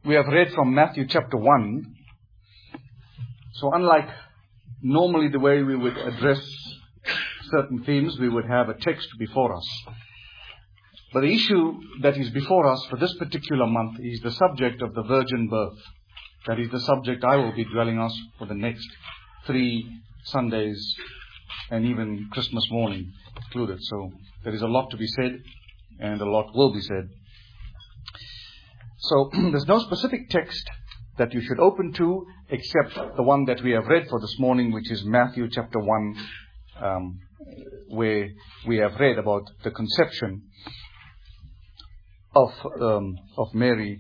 We have read from Matthew chapter 1. So unlike normally the way we would address certain themes, we would have a text before us. But the issue that is before us for this particular month is the subject of the virgin birth. That is the subject I will be dwelling on for the next 3 Sundays and even Christmas morning included. So there is a lot to be said and a lot will be said. So there's no specific text that you should open to except the one that we have read for this morning, which is Matthew chapter 1, where we have read about the conception of Mary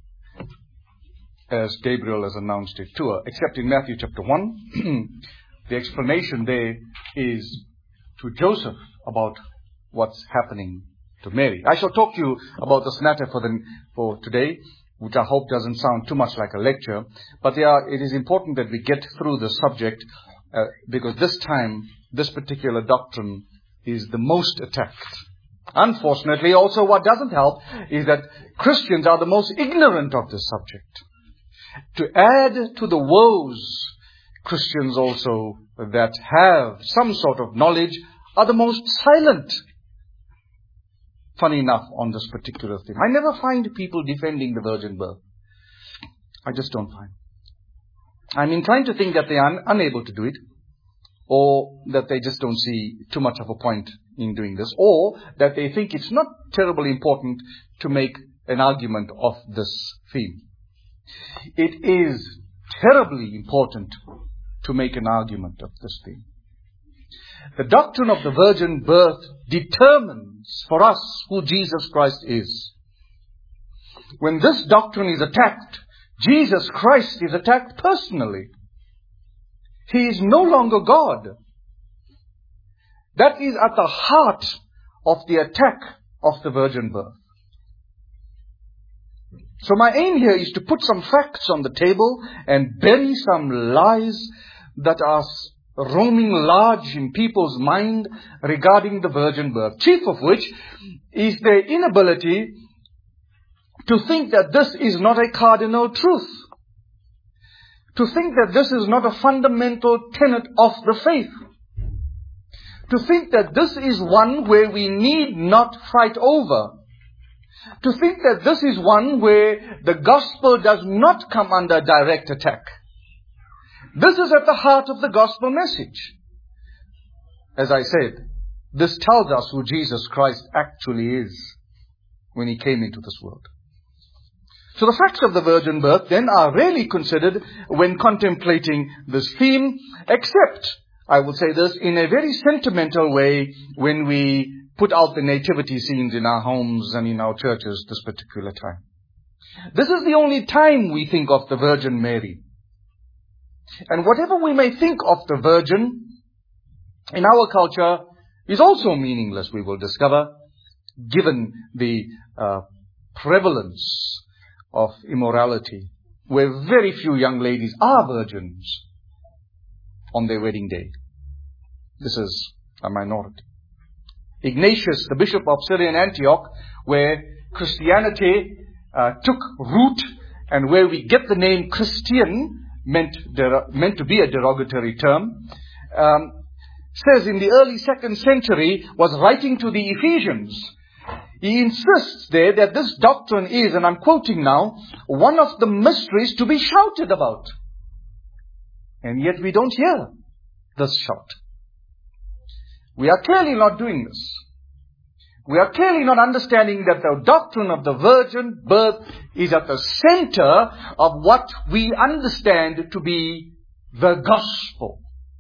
as Gabriel has announced it to her. Except in Matthew chapter 1, the explanation there is to Joseph about what's happening to Mary. I shall talk to you about this matter for today, which I hope doesn't sound too much like a lecture. But it is important that we get through the subject because this particular doctrine is the most attacked. Unfortunately, also what doesn't help is that Christians are the most ignorant of this subject. To add to the woes, Christians also that have some sort of knowledge are the most silent. Funny enough, on this particular thing. I never find people defending the virgin birth. I just don't find. I'm inclined to think that they are unable to do it, or that they just don't see too much of a point in doing this, or that they think it's not terribly important to make an argument of this theme. It is terribly important to make an argument of this theme. The doctrine of the virgin birth determines for us who Jesus Christ is. When this doctrine is attacked, Jesus Christ is attacked personally. He is no longer God. That is at the heart of the attack of the virgin birth. So my aim here is to put some facts on the table and bury some lies that are roaming large in people's mind regarding the virgin birth. Chief of which is their inability to think that this is not a cardinal truth. To think that this is not a fundamental tenet of the faith. To think that this is one where we need not fight over. To think that this is one where the gospel does not come under direct attack. This is at the heart of the gospel message. As I said, this tells us who Jesus Christ actually is when He came into this world. So the facts of the virgin birth then are rarely considered when contemplating this theme, except, I will say this, in a very sentimental way when we put out the nativity scenes in our homes and in our churches this particular time. This is the only time we think of the Virgin Mary. And whatever we may think of the Virgin in our culture is also meaningless, we will discover, given the prevalence of immorality, where very few young ladies are virgins on their wedding day. This is a minority. Ignatius, the bishop of Syrian Antioch, where Christianity took root and where we get the name Christian, meant to be a derogatory term, says in the early 2nd century, was writing to the Ephesians. He insists there that this doctrine is, and I'm quoting now, one of the mysteries to be shouted about. And yet we don't hear this shout. We are clearly not doing this. We are clearly not understanding that the doctrine of the virgin birth is at the center of what we understand to be the gospel.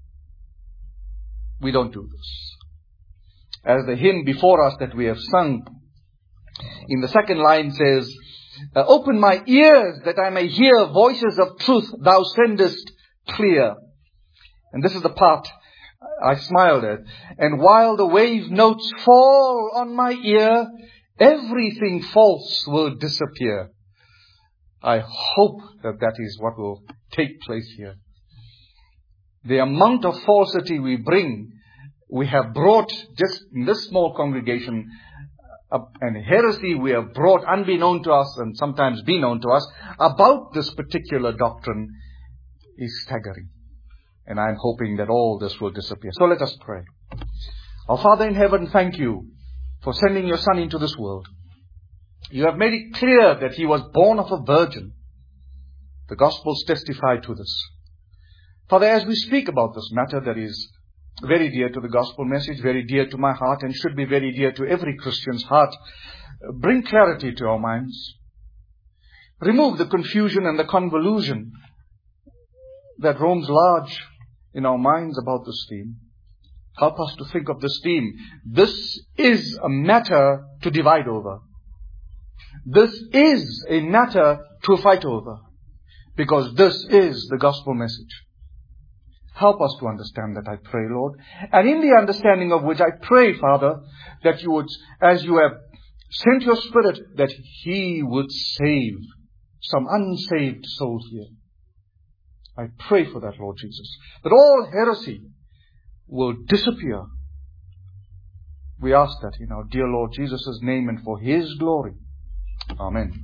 We don't do this. As the hymn before us that we have sung, in the 2nd line says, open my ears that I may hear voices of truth thou sendest clear. And this is the part I smiled at. And while the wave notes fall on my ear, everything false will disappear. I hope that is what will take place here. The amount of falsity we have brought just in this small congregation and heresy we have brought unbeknown to us and sometimes be known to us about this particular doctrine is staggering. And I'm hoping that all this will disappear. So let us pray. Our Father in heaven, thank you for sending your Son into this world. You have made it clear that he was born of a virgin. The Gospels testify to this. Father, as we speak about this matter that is very dear to the gospel message, very dear to my heart, and should be very dear to every Christian's heart, bring clarity to our minds. Remove the confusion and the convolution that roams large in our minds about this theme. Help us to think of this theme. This is a matter to divide over. This is a matter to fight over. Because this is the gospel message. Help us to understand that, I pray, Lord. And in the understanding of which I pray, Father, that you would, as you have sent your Spirit, that He would save some unsaved souls here. I pray for that, Lord Jesus. That all heresy will disappear. We ask that in our dear Lord Jesus' name and for His glory. Amen.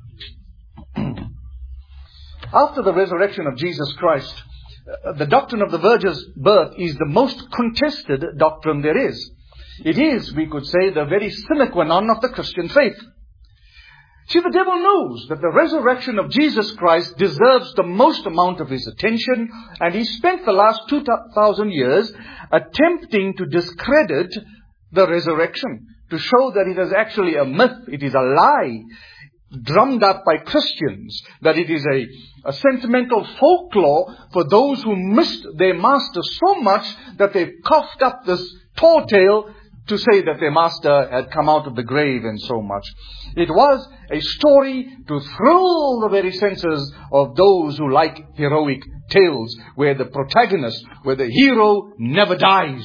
After the resurrection of Jesus Christ, the doctrine of the Virgin's birth is the most contested doctrine there is. It is, we could say, the very sine qua non of the Christian faith. See, the devil knows that the resurrection of Jesus Christ deserves the most amount of his attention, and he spent the last 2,000 years attempting to discredit the resurrection, to show that it is actually a myth, it is a lie, drummed up by Christians, that it is a sentimental folklore for those who missed their master so much that they've coughed up this tall tale to say that their master had come out of the grave and so much. It was a story to thrill the very senses of those who like heroic tales, where the protagonist, where the hero never dies.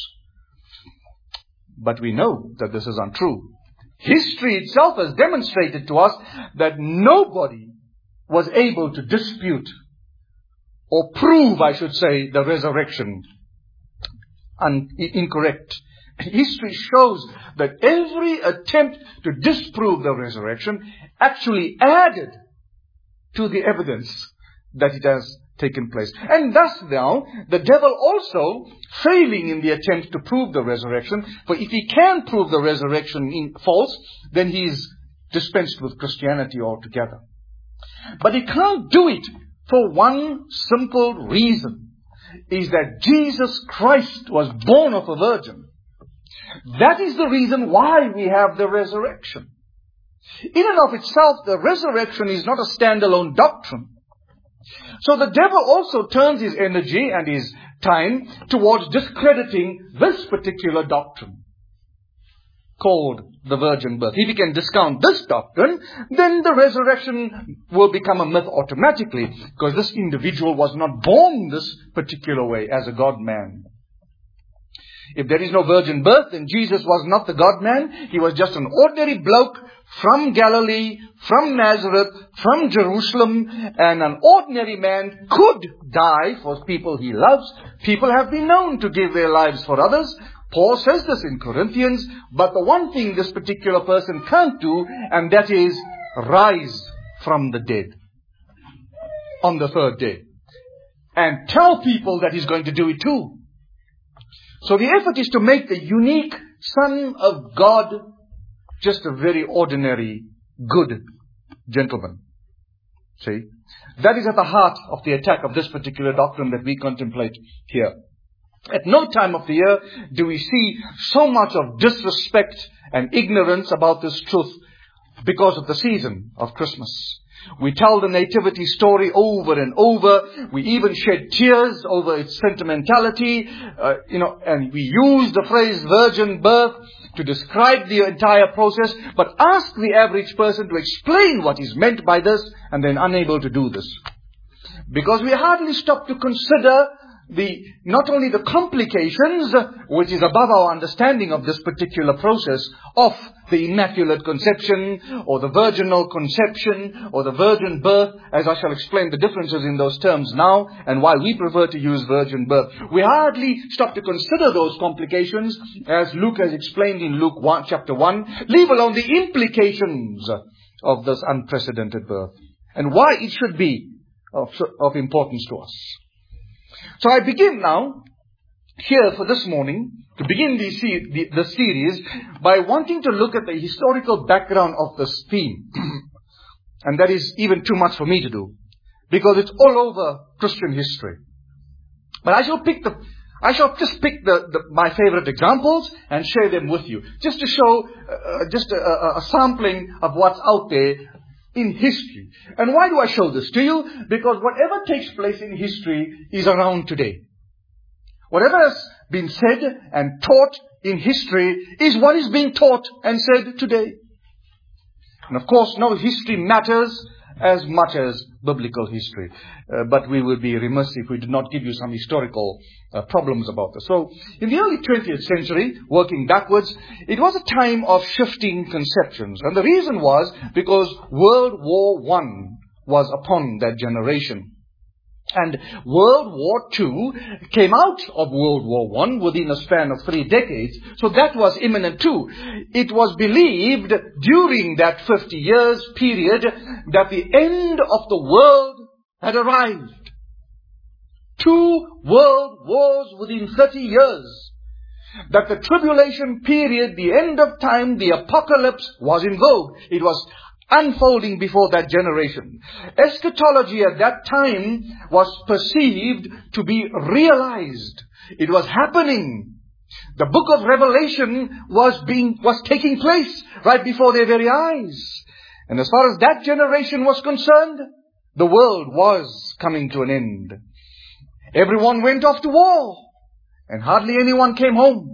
But we know that this is untrue. History itself has demonstrated to us that nobody was able to dispute or prove, I should say, the resurrection incorrect. History shows that every attempt to disprove the resurrection actually added to the evidence that it has taken place. And thus now, the devil also failing in the attempt to prove the resurrection, for if he can prove the resurrection false, then he is dispensed with Christianity altogether. But he can't do it for one simple reason, is that Jesus Christ was born of a virgin. That is the reason why we have the resurrection. In and of itself, the resurrection is not a standalone doctrine. So the devil also turns his energy and his time towards discrediting this particular doctrine called the virgin birth. If he can discount this doctrine, then the resurrection will become a myth automatically, because this individual was not born this particular way as a God-man. If there is no virgin birth, then Jesus was not the God-man. He was just an ordinary bloke from Galilee, from Nazareth, from Jerusalem, and an ordinary man could die for people he loves. People have been known to give their lives for others. Paul says this in Corinthians, but the one thing this particular person can't do, and that is rise from the dead on the third day and tell people that he's going to do it too. So the effort is to make the unique Son of God just a very ordinary, good gentleman. See? That is at the heart of the attack of this particular doctrine that we contemplate here. At no time of the year do we see so much of disrespect and ignorance about this truth because of the season of Christmas. We tell the nativity story over and over. We even shed tears over its sentimentality, and we use the phrase virgin birth to describe the entire process. But ask the average person to explain what is meant by this, and they're unable to do this. Because we hardly stop to consider not only the complications, which is above our understanding of this particular process of the Immaculate Conception, or the virginal conception, or the virgin birth, as I shall explain the differences in those terms now, and why we prefer to use virgin birth. We hardly stop to consider those complications, as Luke has explained in Luke 1, chapter 1, leave alone the implications of this unprecedented birth, and why it should be of importance to us. So I begin now, here for this morning, to begin the series, by wanting to look at the historical background of this theme. And that is even too much for me to do, because it's all over Christian history. But I shall just pick my favorite examples and share them with you, just to show a sampling of what's out there in history. And why do I show this to you? Because whatever takes place in history is around today. Whatever has been said and taught in history is what is being taught and said today. And of course, no history matters as much as biblical history. But we would be remiss if we did not give you some historical problems about this. So, in the early 20th century, working backwards, it was a time of shifting conceptions. And the reason was because World War I was upon that generation. And World War II came out of World War I within a span of 3 decades. So that was imminent too. It was believed during that 50 years period that the end of the world had arrived. 2 world wars within 30 years. That the tribulation period, the end of time, the apocalypse was in vogue. It was unfolding before that generation. Eschatology at that time was perceived to be realized. It was happening. The book of Revelation was taking place right before their very eyes. And as far as that generation was concerned, the world was coming to an end. Everyone went off to war, and hardly anyone came home.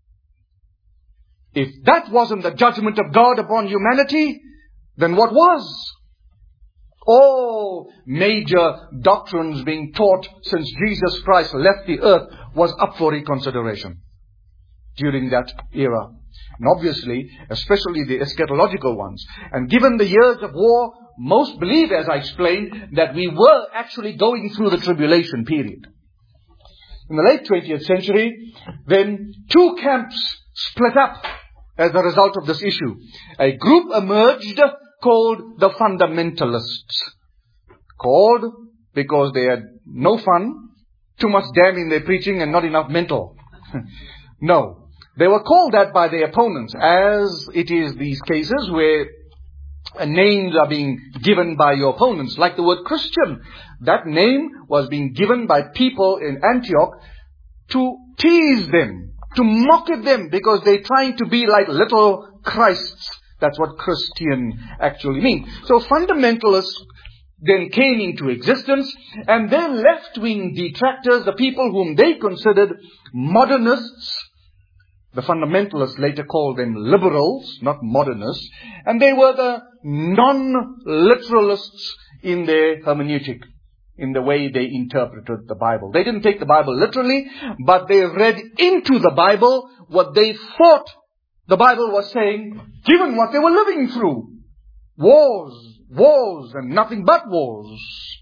If that wasn't the judgment of God upon humanity, then what was? All major doctrines being taught since Jesus Christ left the earth was up for reconsideration during that era. And obviously, especially the eschatological ones. And given the years of war, most believe, as I explained, that we were actually going through the tribulation period. In the late 20th century, then 2 camps split up as a result of this issue. A group emerged called the fundamentalists. Called because they had no fun, too much damn in their preaching and not enough mental. No. They were called that by their opponents, as it is these cases where names are being given by your opponents, like the word Christian. That name was being given by people in Antioch to tease them, to mock at them, because they're trying to be like little Christs. That's what Christian actually means. So fundamentalists then came into existence, and their left-wing detractors, the people whom they considered modernists, the fundamentalists later called them liberals, not modernists, and they were the non-literalists in their hermeneutic, in the way they interpreted the Bible. They didn't take the Bible literally, but they read into the Bible what they thought the Bible was saying, given what they were living through. Wars, and nothing but wars.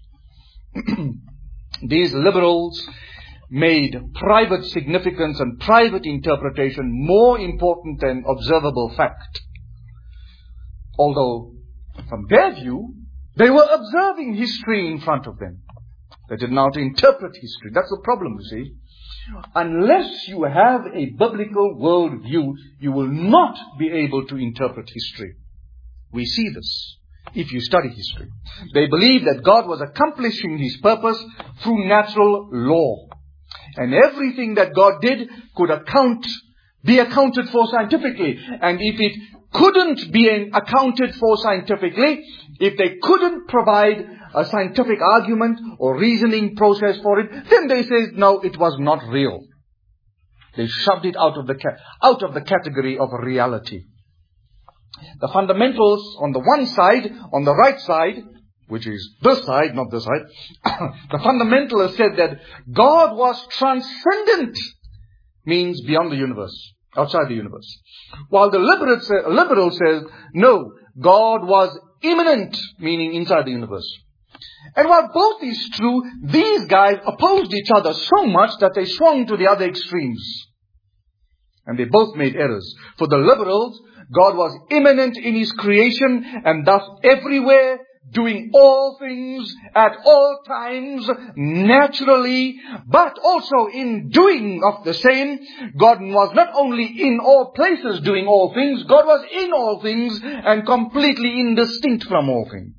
These liberals made private significance and private interpretation more important than observable fact. Although, from their view, they were observing history in front of them. They did not interpret history. That's the problem, you see. Unless you have a biblical worldview, you will not be able to interpret history. We see this if you study history. They believed that God was accomplishing His purpose through natural law. And everything that God did could be accounted for scientifically. And if it couldn't be accounted for scientifically, if they couldn't provide a scientific argument or reasoning process for it, then they say, no, it was not real. They shoved it out of the category of reality. The fundamentals on the one side, on the right side, which is this side, not this side, the fundamentalists said that God was transcendent, means beyond the universe, outside the universe. While the liberal says, no, God was immanent, meaning inside the universe. And while both is true, these guys opposed each other so much that they swung to the other extremes. And they both made errors. For the liberals, God was immanent in His creation and thus everywhere, doing all things at all times, naturally, but also in doing of the same. God was not only in all places doing all things, God was in all things and completely indistinct from all things.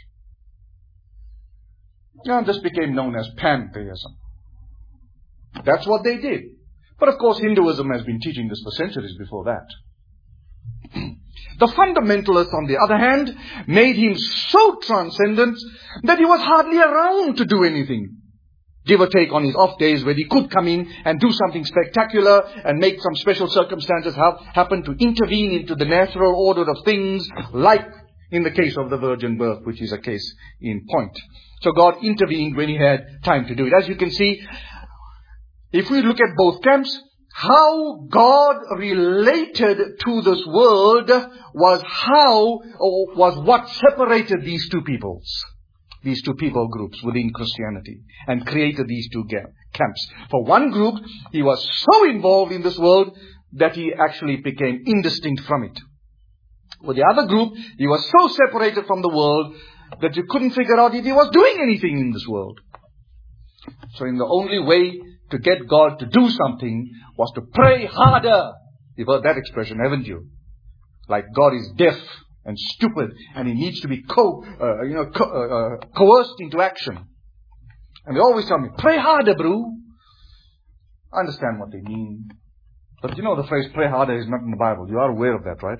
Now this became known as pantheism. That's what they did. But of course Hinduism has been teaching this for centuries before that. The fundamentalists, on the other hand, made Him so transcendent that He was hardly around to do anything. Give or take on His off days when He could come in and do something spectacular and make some special circumstances happen to intervene into the natural order of things, like in the case of the virgin birth, which is a case in point. So God intervened when He had time to do it. As you can see, if we look at both camps, how God related to this world was what separated these two people groups within Christianity and created these two camps. For one group, He was so involved in this world that He actually became indistinct from it. For the other group, He was so separated from the world that you couldn't figure out if He was doing anything in this world. So in the only way to get God to do something was to pray harder. You've heard that expression, haven't you? Like God is deaf and stupid and He needs to be coerced into action. And they always tell me, pray harder, bro. I understand what they mean. But you know the phrase pray harder is not in the Bible. You are aware of that, right?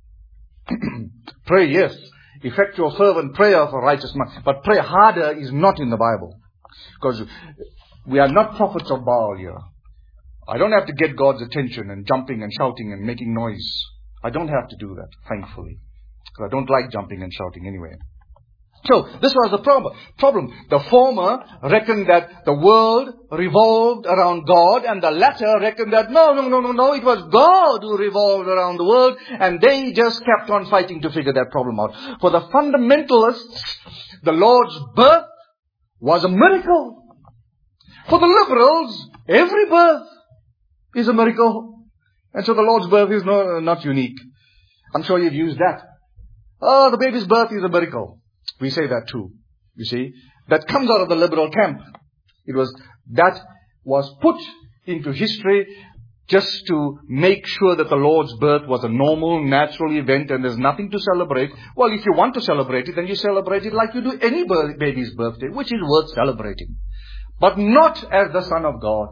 Pray, yes. Effectual fervent prayer for righteous man. But pray harder is not in the Bible. Because we are not prophets of Baal here. I don't have to get God's attention and jumping and shouting and making noise. I don't have to do that, thankfully. Because I don't like jumping and shouting anyway. So, this was the problem. The former reckoned that the world revolved around God, and the latter reckoned that no, it was God who revolved around the world, and they just kept on fighting to figure that problem out. For the fundamentalists, the Lord's birth was a miracle. For the liberals, every birth is a miracle. And so the Lord's birth is not unique. I'm sure you've used that. Oh, the baby's birth is a miracle. We say that too. You see, that comes out of the liberal camp. That was put into history just to make sure that the Lord's birth was a normal, natural event and there's nothing to celebrate. Well, if you want to celebrate it, then you celebrate it like you do any baby's birthday, which is worth celebrating. But not as the Son of God.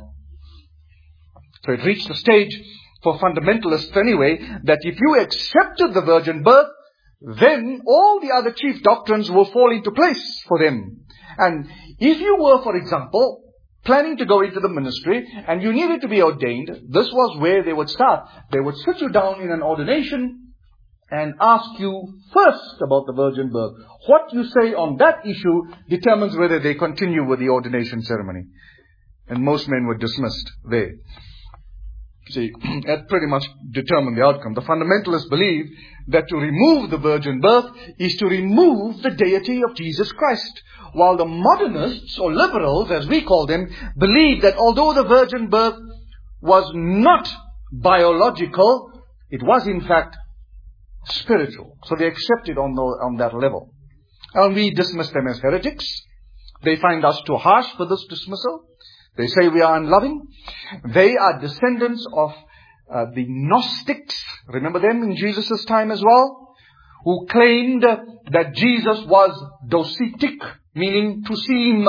So it reached a stage, for fundamentalists anyway, that if you accepted the virgin birth, then all the other chief doctrines will fall into place for them. And if you were, for example, planning to go into the ministry and you needed to be ordained, this was where they would start. They would sit you down in an ordination and ask you first about the virgin birth. What you say on that issue determines whether they continue with the ordination ceremony. And most men were dismissed there. See, that pretty much determined the outcome. The fundamentalists believe that to remove the virgin birth is to remove the deity of Jesus Christ. While the modernists, or liberals as we call them, believe that although the virgin birth was not biological, it was in fact spiritual. So they accept it on that level. And we dismiss them as heretics. They find us too harsh for this dismissal. They say we are unloving. They are descendants of the Gnostics. Remember them in Jesus' time as well? Who claimed that Jesus was docetic, meaning to seem.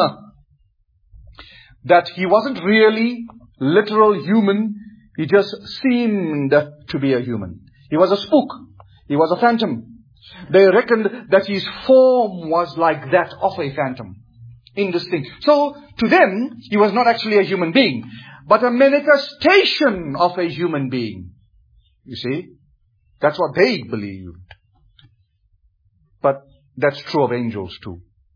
That He wasn't really literal human. He just seemed to be a human. He was a spook. He was a phantom. They reckoned that His form was like that of a phantom. Indistinct. So, to them, He was not actually a human being, but a manifestation of a human being. You see? That's what they believed. But that's true of angels too.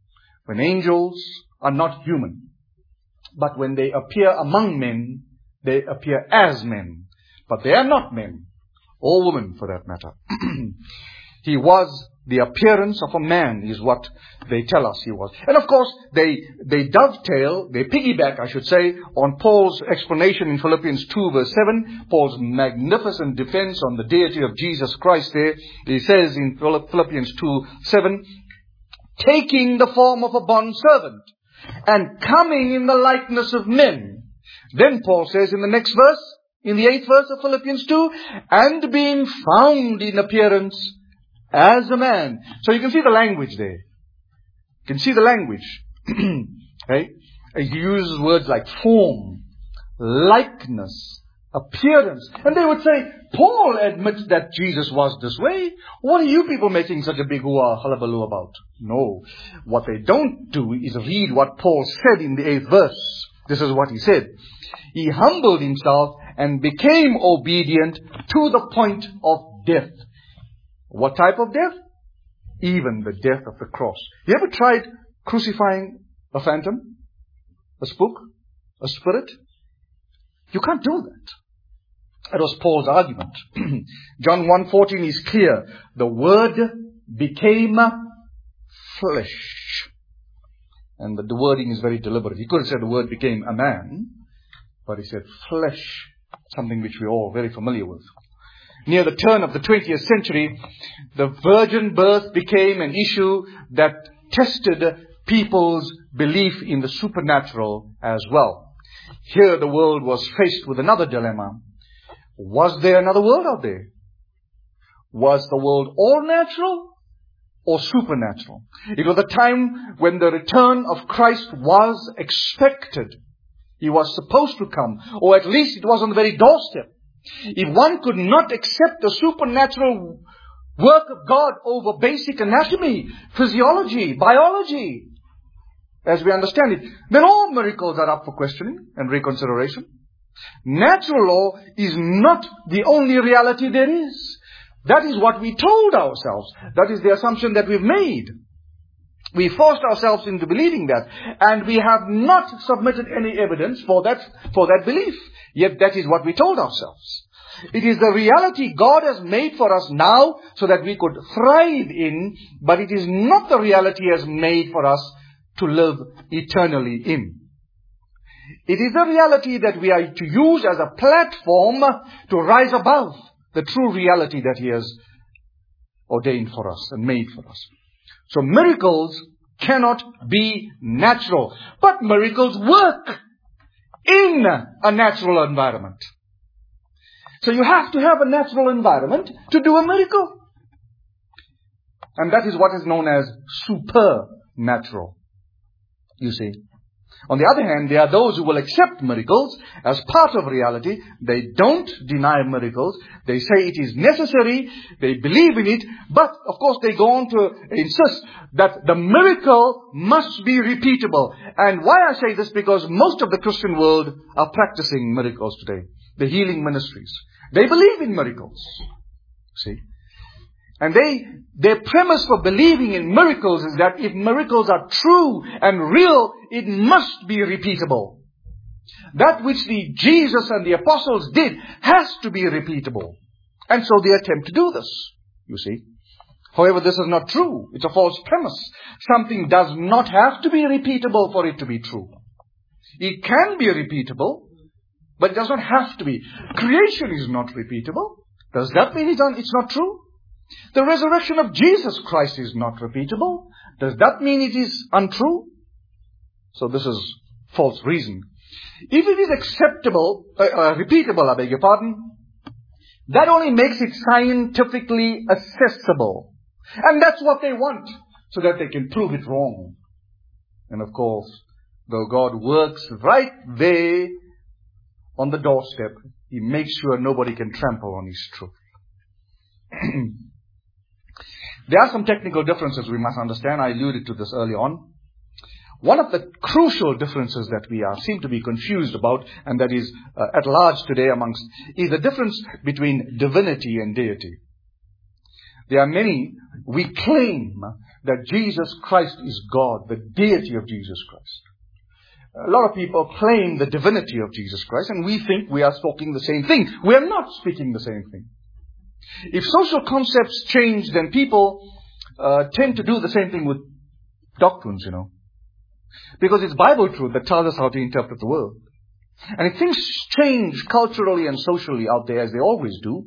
when angels are not human, but when they appear among men, they appear as men. But they are not men, or women for that matter. He was the appearance of a man, is what they tell us he was. And of course, they dovetail, they piggyback, I should say, on Paul's explanation in Philippians 2 verse 7, Paul's magnificent defense on the deity of Jesus Christ there. He says in Philippians 2, 7, taking the form of a bondservant and coming in the likeness of men. Then Paul says in the next verse, in the 8th verse of Philippians 2, and being found in appearance as a man. So you can see the language there. You can see the language. Okay? He uses words like form, likeness, appearance. And they would say, Paul admits that Jesus was this way. What are you people making such a big hullabaloo about? No. What they don't do is read what Paul said in the 8th verse. This is what he said. He humbled himself and became obedient to the point of death. What type of death? Even the death of the cross. You ever tried crucifying a phantom? A spook? A spirit? You can't do that. That was Paul's argument. John 1:14 is clear. The Word became flesh. And the wording is very deliberate. He could have said the Word became a man, but he said flesh, something which we're all very familiar with. Near the turn of the 20th century, the virgin birth became an issue that tested people's belief in the supernatural as well. Here the world was faced with another dilemma. Was there another world out there? Was the world all natural or supernatural? It was a time when the return of Christ was expected. He was supposed to come, or at least it was on the very doorstep. If one could not accept the supernatural work of God over basic anatomy, physiology, biology, as we understand it, then all miracles are up for questioning and reconsideration. Natural law is not the only reality there is. That is what we told ourselves. That is the assumption that we've made. We forced ourselves into believing that, and we have not submitted any evidence for that belief. Yet that is what we told ourselves. It is the reality God has made for us now so that we could thrive in, but it is not the reality He has made for us to live eternally in. It is the reality that we are to use as a platform to rise above the true reality that He has ordained for us and made for us. So miracles cannot be natural, but miracles work in a natural environment. So you have to have a natural environment to do a miracle. And that is what is known as supernatural. You see. On the other hand, there are those who will accept miracles as part of reality. They don't deny miracles. They say it is necessary. They believe in it. But, of course, they go on to insist that the miracle must be repeatable. And why I say this? Because most of the Christian world are practicing miracles today. The healing ministries. They believe in miracles. See? And their premise for believing in miracles is that if miracles are true and real, it must be repeatable. That which Jesus and the apostles did has to be repeatable. And so they attempt to do this, you see. However, this is not true. It's a false premise. Something does not have to be repeatable for it to be true. It can be repeatable, but it does not have to be. Creation is not repeatable. Does that mean it's not true? The resurrection of Jesus Christ is not repeatable. Does that mean it is untrue? So this is false reason. If it is repeatable, I beg your pardon, that only makes it scientifically accessible. And that's what they want, so that they can prove it wrong. And of course, though God works right there on the doorstep, He makes sure nobody can trample on His truth. There are some technical differences we must understand. I alluded to this early on. One of the crucial differences that we seem to be confused about, and that is at large today is the difference between divinity and deity. There are many, we claim that Jesus Christ is God, the deity of Jesus Christ. A lot of people claim the divinity of Jesus Christ, and we think we are speaking the same thing. We are not speaking the same thing. If social concepts change, then people tend to do the same thing with doctrines, Because it's Bible truth that tells us how to interpret the world. And if things change culturally and socially out there, as they always do,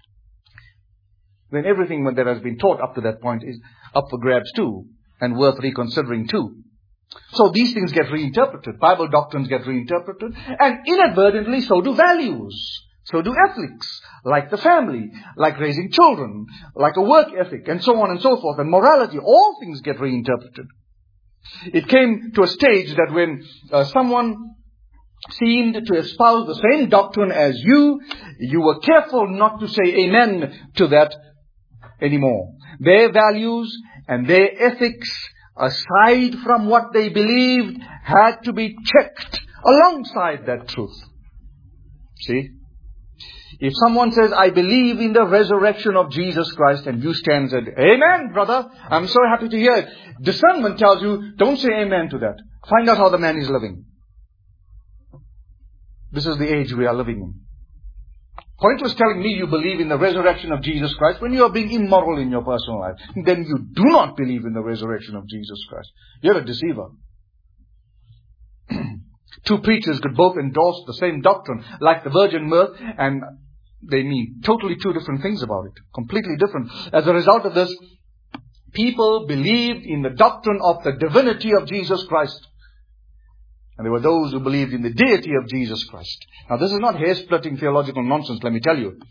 then everything that has been taught up to that point is up for grabs too, and worth reconsidering too. So these things get reinterpreted. Bible doctrines get reinterpreted, and inadvertently so do values. So do ethics, like the family, like raising children, like a work ethic, and so on and so forth. And morality, all things get reinterpreted. It came to a stage that when someone seemed to espouse the same doctrine as you were careful not to say amen to that anymore. Their values and their ethics, aside from what they believed, had to be checked alongside that truth. See? If someone says, I believe in the resurrection of Jesus Christ, and you stand and say, amen, brother, I'm so happy to hear it. Discernment tells you, don't say amen to that. Find out how the man is living. This is the age we are living in. Point was telling me you believe in the resurrection of Jesus Christ when you are being immoral in your personal life. Then you do not believe in the resurrection of Jesus Christ. You're a deceiver. Two preachers could both endorse the same doctrine, like the virgin birth, and they mean totally two different things about it. Completely different. As a result of this, people believed in the doctrine of the divinity of Jesus Christ. And there were those who believed in the deity of Jesus Christ. Now, this is not hair-splitting theological nonsense, let me tell you.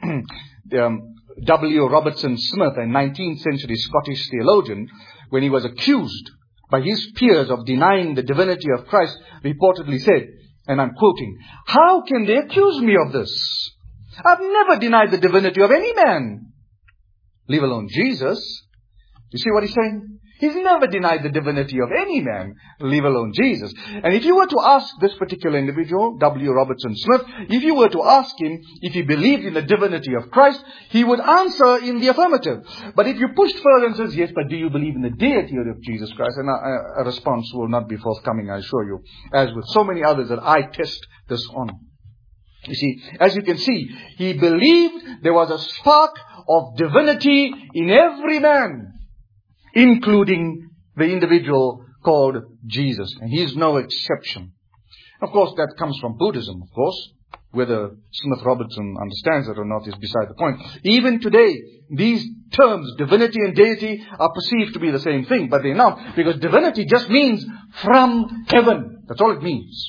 W. Robertson Smith, a 19th century Scottish theologian, when he was accused by his peers of denying the divinity of Christ, reportedly said, and I'm quoting, "How can they accuse me of this? I've never denied the divinity of any man, leave alone Jesus." You see what he's saying? He's never denied the divinity of any man, leave alone Jesus. And if you were to ask this particular individual, W. Robertson Smith, if you were to ask him if he believed in the divinity of Christ, he would answer in the affirmative. But if you pushed further and says, yes, but do you believe in the deity of Jesus Christ? And a response will not be forthcoming, I assure you, as with so many others that I test this on. You see, as you can see, he believed there was a spark of divinity in every man, including the individual called Jesus. And he is no exception. Of course, that comes from Buddhism, of course. Whether Smith Robertson understands it or not is beside the point. Even today, these terms, divinity and deity, are perceived to be the same thing, but they're not. Because divinity just means from heaven. That's all it means.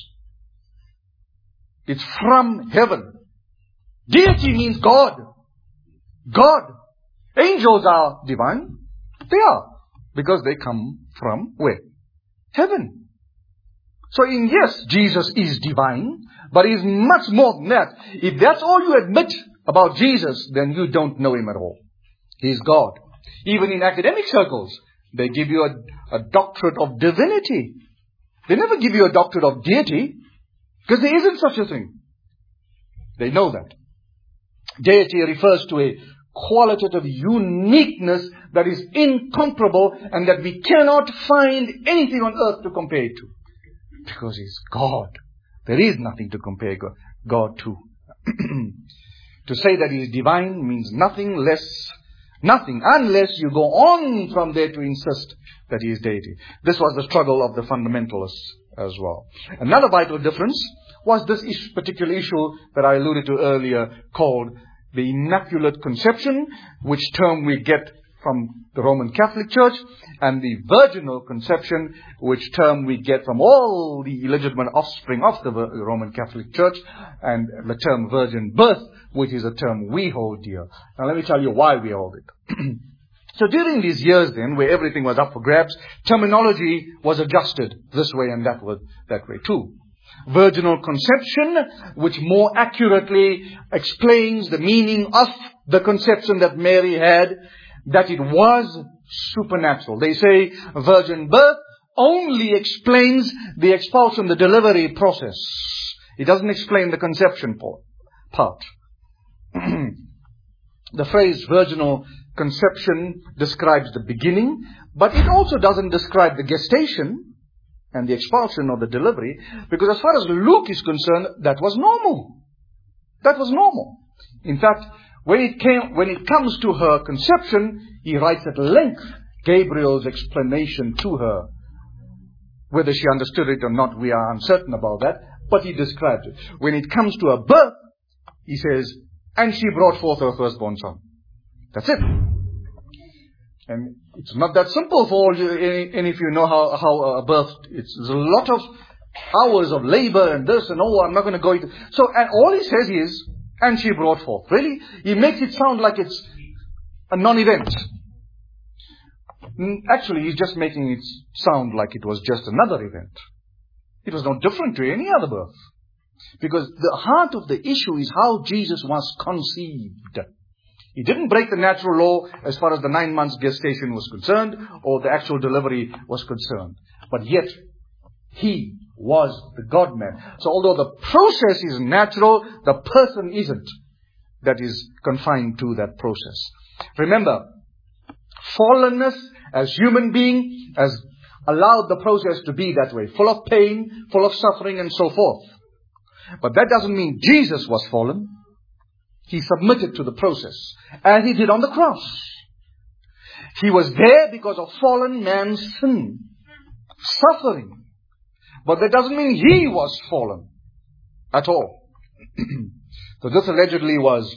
It's from heaven. Deity means God. God. Angels are divine. They are. Because they come from where? Heaven. So yes, Jesus is divine, but he is much more than that. If that's all you admit about Jesus, then you don't know him at all. He is God. Even in academic circles, they give you a doctorate of divinity. They never give you a doctorate of deity, because there isn't such a thing. They know that. Deity refers to a qualitative uniqueness that is incomparable and that we cannot find anything on earth to compare it to. Because He's God. There is nothing to compare God to. To say that He is divine means nothing unless you go on from there to insist that He is deity. This was the struggle of the fundamentalists as well. Another vital difference was this particular issue that I alluded to earlier, called the Immaculate Conception, which term we get from the Roman Catholic Church, and the Virginal Conception, which term we get from all the illegitimate offspring of the Roman Catholic Church, and the term virgin birth, which is a term we hold dear. Now let me tell you why we hold it. So during these years then, where everything was up for grabs, terminology was adjusted this way and that way too. Virginal conception, which more accurately explains the meaning of the conception that Mary had, that it was supernatural. They say virgin birth only explains the expulsion, the delivery process. It doesn't explain the conception part. The phrase virginal conception describes the beginning, but it also doesn't describe the gestation and the expulsion or the delivery, because as far as Luke is concerned, that was normal. That was normal. In fact, when it comes to her conception, he writes at length Gabriel's explanation to her. Whether she understood it or not, we are uncertain about that, but he describes it. When it comes to her birth, he says, and she brought forth her firstborn son. That's it. And it's not that simple for all you, and if you know how a birth, there's a lot of hours of labor and this and I'm not going to go into. So, and all he says is, and she brought forth. Really? He makes it sound like it's a non-event. Actually, he's just making it sound like it was just another event. It was no different to any other birth. Because the heart of the issue is how Jesus was conceived. He didn't break the natural law as far as the 9 months gestation was concerned, or the actual delivery was concerned. But yet, he was the God-man. So although the process is natural, the person isn't. That is confined to that process. Remember, fallenness as human being has allowed the process to be that way. Full of pain, full of suffering and so forth. But that doesn't mean Jesus was fallen. He submitted to the process, as he did on the cross. He was there because of fallen man's sin, suffering. But that doesn't mean he was fallen at all. So this allegedly was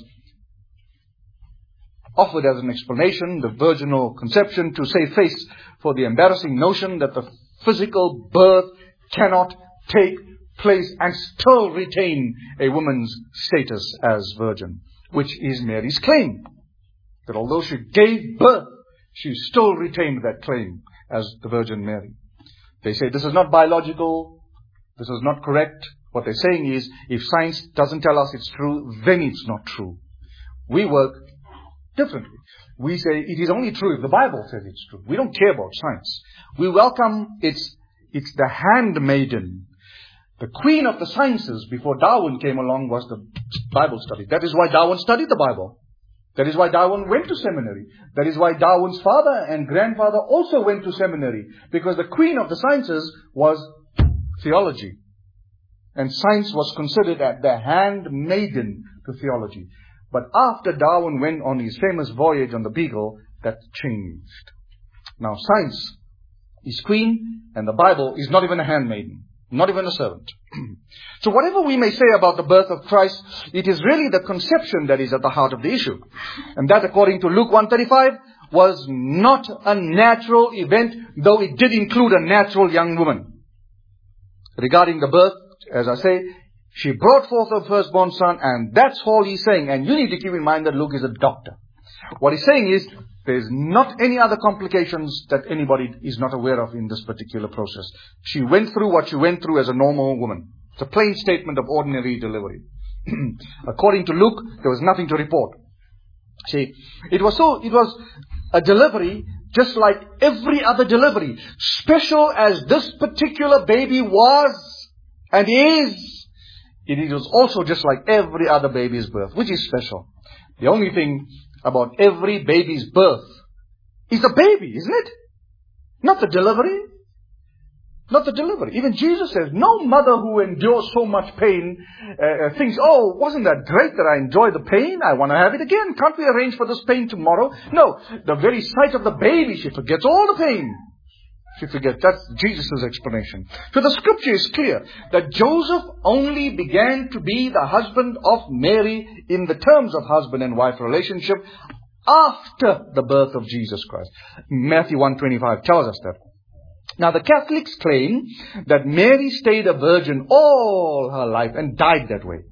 offered as an explanation, the virginal conception, to save face for the embarrassing notion that the physical birth cannot take place and still retain a woman's status as virgin, which is Mary's claim. That although she gave birth, she still retained that claim as the Virgin Mary. They say this is not biological, this is not correct. What they're saying is, if science doesn't tell us it's true, then it's not true. We work differently. We say it is only true if the Bible says it's true. We don't care about science. We welcome it's the handmaiden. The queen of the sciences before Darwin came along was the Bible study. That is why Darwin studied the Bible. That is why Darwin went to seminary. That is why Darwin's father and grandfather also went to seminary. Because the queen of the sciences was theology. And science was considered as the handmaiden to theology. But after Darwin went on his famous voyage on the Beagle, that changed. Now science is queen and the Bible is not even a handmaiden. Not even a servant. So whatever we may say about the birth of Christ, it is really the conception that is at the heart of the issue. And that, according to Luke 1:35, was not a natural event, though it did include a natural young woman. Regarding the birth, as I say, she brought forth her firstborn son, and that's all he's saying. And you need to keep in mind that Luke is a doctor. What he's saying is, there's not any other complications that anybody is not aware of in this particular process. She went through what she went through as a normal woman. It's a plain statement of ordinary delivery. According to Luke, there was nothing to report. See, it was a delivery just like every other delivery. Special as this particular baby was and is, it was also just like every other baby's birth, which is special. The only thing about every baby's birth is the baby, isn't it? Not the delivery. Not the delivery. Even Jesus says, no mother who endures so much pain thinks, oh, wasn't that great that I enjoyed the pain? I want to have it again. Can't we arrange for this pain tomorrow? No, the very sight of the baby, she forgets all the pain. She forgets. That's Jesus' explanation. So the scripture is clear that Joseph only began to be the husband of Mary in the terms of husband and wife relationship after the birth of Jesus Christ. Matthew 1:25 tells us that. Now the Catholics claim that Mary stayed a virgin all her life and died that way.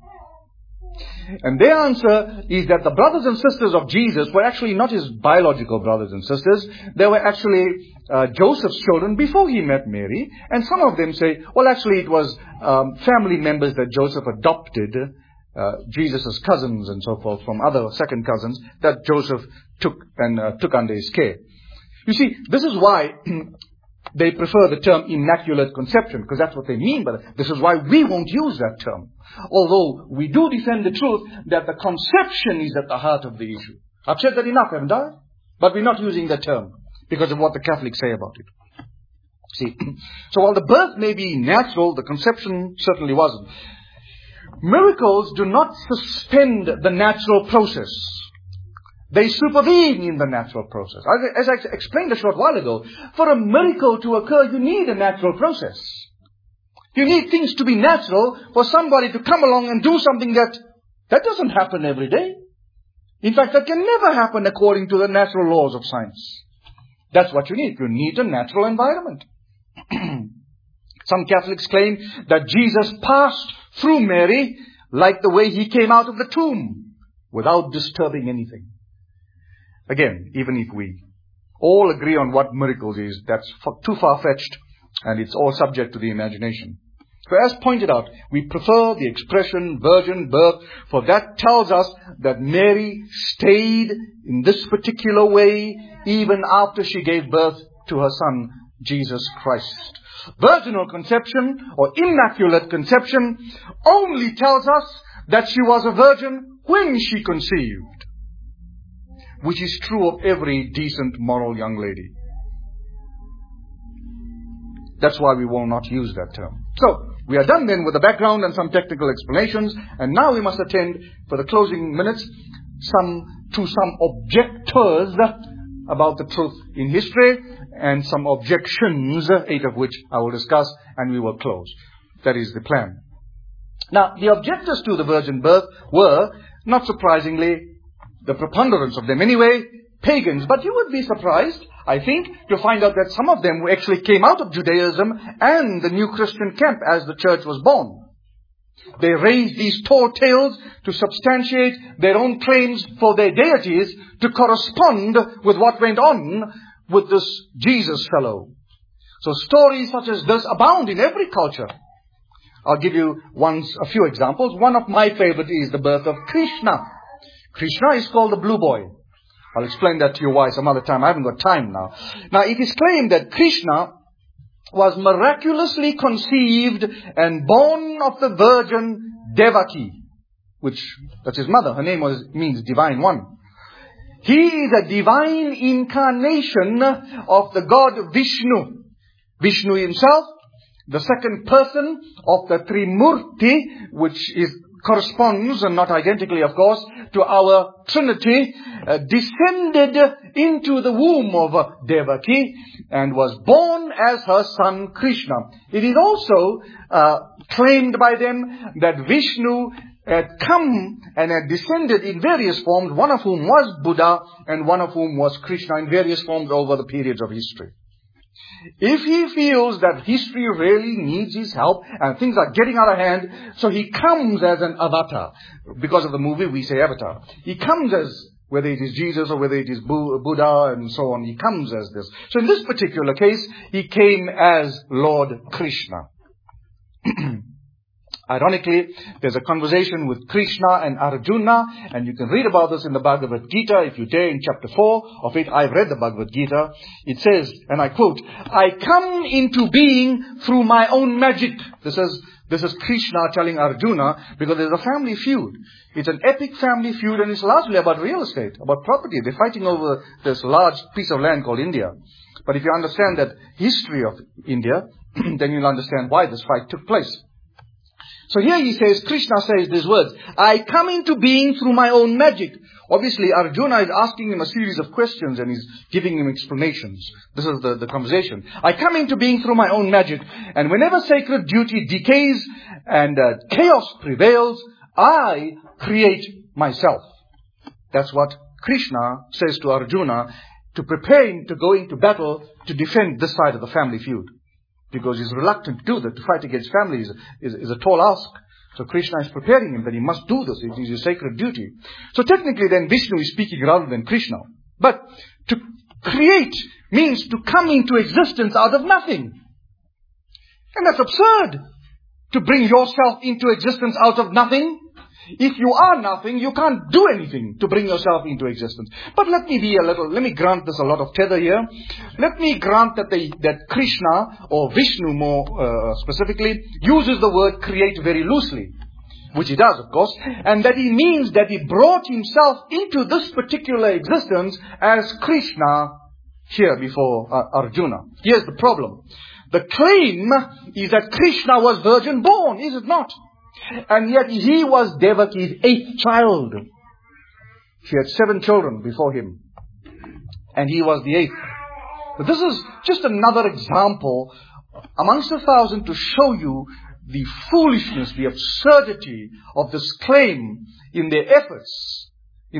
And their answer is that the brothers and sisters of Jesus were actually not his biological brothers and sisters. They were actually Joseph's children before he met Mary. And some of them say, well, actually it was family members that Joseph adopted, Jesus' cousins and so forth, from other second cousins, that Joseph took under his care. You see, this is why they prefer the term immaculate conception, because that's what they mean by that. This is why we won't use that term. Although we do defend the truth that the conception is at the heart of the issue. I've said that enough, haven't I? But we're not using that term because of what the Catholics say about it. See, so while the birth may be natural, the conception certainly wasn't. Miracles do not suspend the natural process. They supervene in the natural process. As I explained a short while ago, for a miracle to occur, you need a natural process. You need things to be natural for somebody to come along and do something that doesn't happen every day. In fact, that can never happen according to the natural laws of science. That's what you need. You need a natural environment. Some Catholics claim that Jesus passed through Mary like the way he came out of the tomb without disturbing anything. Again, even if we all agree on what miracles is, that's too far-fetched and it's all subject to the imagination. So as pointed out, we prefer the expression virgin birth, for that tells us that Mary stayed in this particular way even after she gave birth to her son, Jesus Christ. Virginal conception or immaculate conception only tells us that she was a virgin when she conceived, which is true of every decent, moral young lady. That's why we will not use that term. So, we are done then with the background and some technical explanations, and now we must attend, for the closing minutes, to some objectors about the truth in history, and some objections, 8 of which I will discuss, and we will close. That is the plan. Now, the objectors to the virgin birth were, not surprisingly, the preponderance of them anyway, pagans. But you would be surprised, I think, to find out that some of them actually came out of Judaism and the new Christian camp as the church was born. They raised these tall tales to substantiate their own claims for their deities to correspond with what went on with this Jesus fellow. So stories such as this abound in every culture. I'll give you a few examples. One of my favorite is the birth of Krishna. Krishna is called the Blue Boy. I'll explain that to you why some other time. I haven't got time now. Now, it is claimed that Krishna was miraculously conceived and born of the virgin Devaki, that's his mother. Her name means divine one. He is a divine incarnation of the god Vishnu. Vishnu himself, the second person of the Trimurti, which corresponds, and not identically of course, to our Trinity, descended into the womb of Devaki and was born as her son Krishna. It is also claimed by them that Vishnu had come and had descended in various forms, one of whom was Buddha and one of whom was Krishna, in various forms over the periods of history. If he feels that history really needs his help and things are getting out of hand, so he comes as an avatar. Because of the movie, we say avatar. He comes as, whether it is Jesus or whether it is Buddha and so on, he comes as this. So in this particular case, he came as Lord Krishna. Ironically, there's a conversation with Krishna and Arjuna, and you can read about this in the Bhagavad Gita, if you dare, in chapter 4 of it. I've read the Bhagavad Gita. It says, and I quote, "I come into being through my own magic." This is Krishna telling Arjuna, because there's a family feud. It's an epic family feud, and it's largely about real estate, about property. They're fighting over this large piece of land called India. But if you understand that history of India, then you'll understand why this fight took place. So here he says, Krishna says these words, "I come into being through my own magic." Obviously, Arjuna is asking him a series of questions and he's giving him explanations. This is the conversation. "I come into being through my own magic, and whenever sacred duty decays and chaos prevails, I create myself." That's what Krishna says to Arjuna to prepare him to go into battle to defend this side of the family feud. Because he's reluctant to do that. To fight against family is a tall ask. So Krishna is preparing him that he must do this. It is his sacred duty. So technically then Vishnu is speaking rather than Krishna. But to create means to come into existence out of nothing. And that's absurd. To bring yourself into existence out of nothing. If you are nothing, you can't do anything to bring yourself into existence. But let me grant this a lot of tether here. Let me grant that Krishna, or Vishnu more specifically, uses the word create very loosely. which he does, of course, and that he means that he brought himself into this particular existence as Krishna here before Arjuna. Here's the problem. The claim is that Krishna was virgin born, is it not? And yet he was Devaki's 8th child. She had 7 children before him, and he was the 8th. But this is just another example amongst 1,000 to show you the foolishness, the absurdity of this claim in their efforts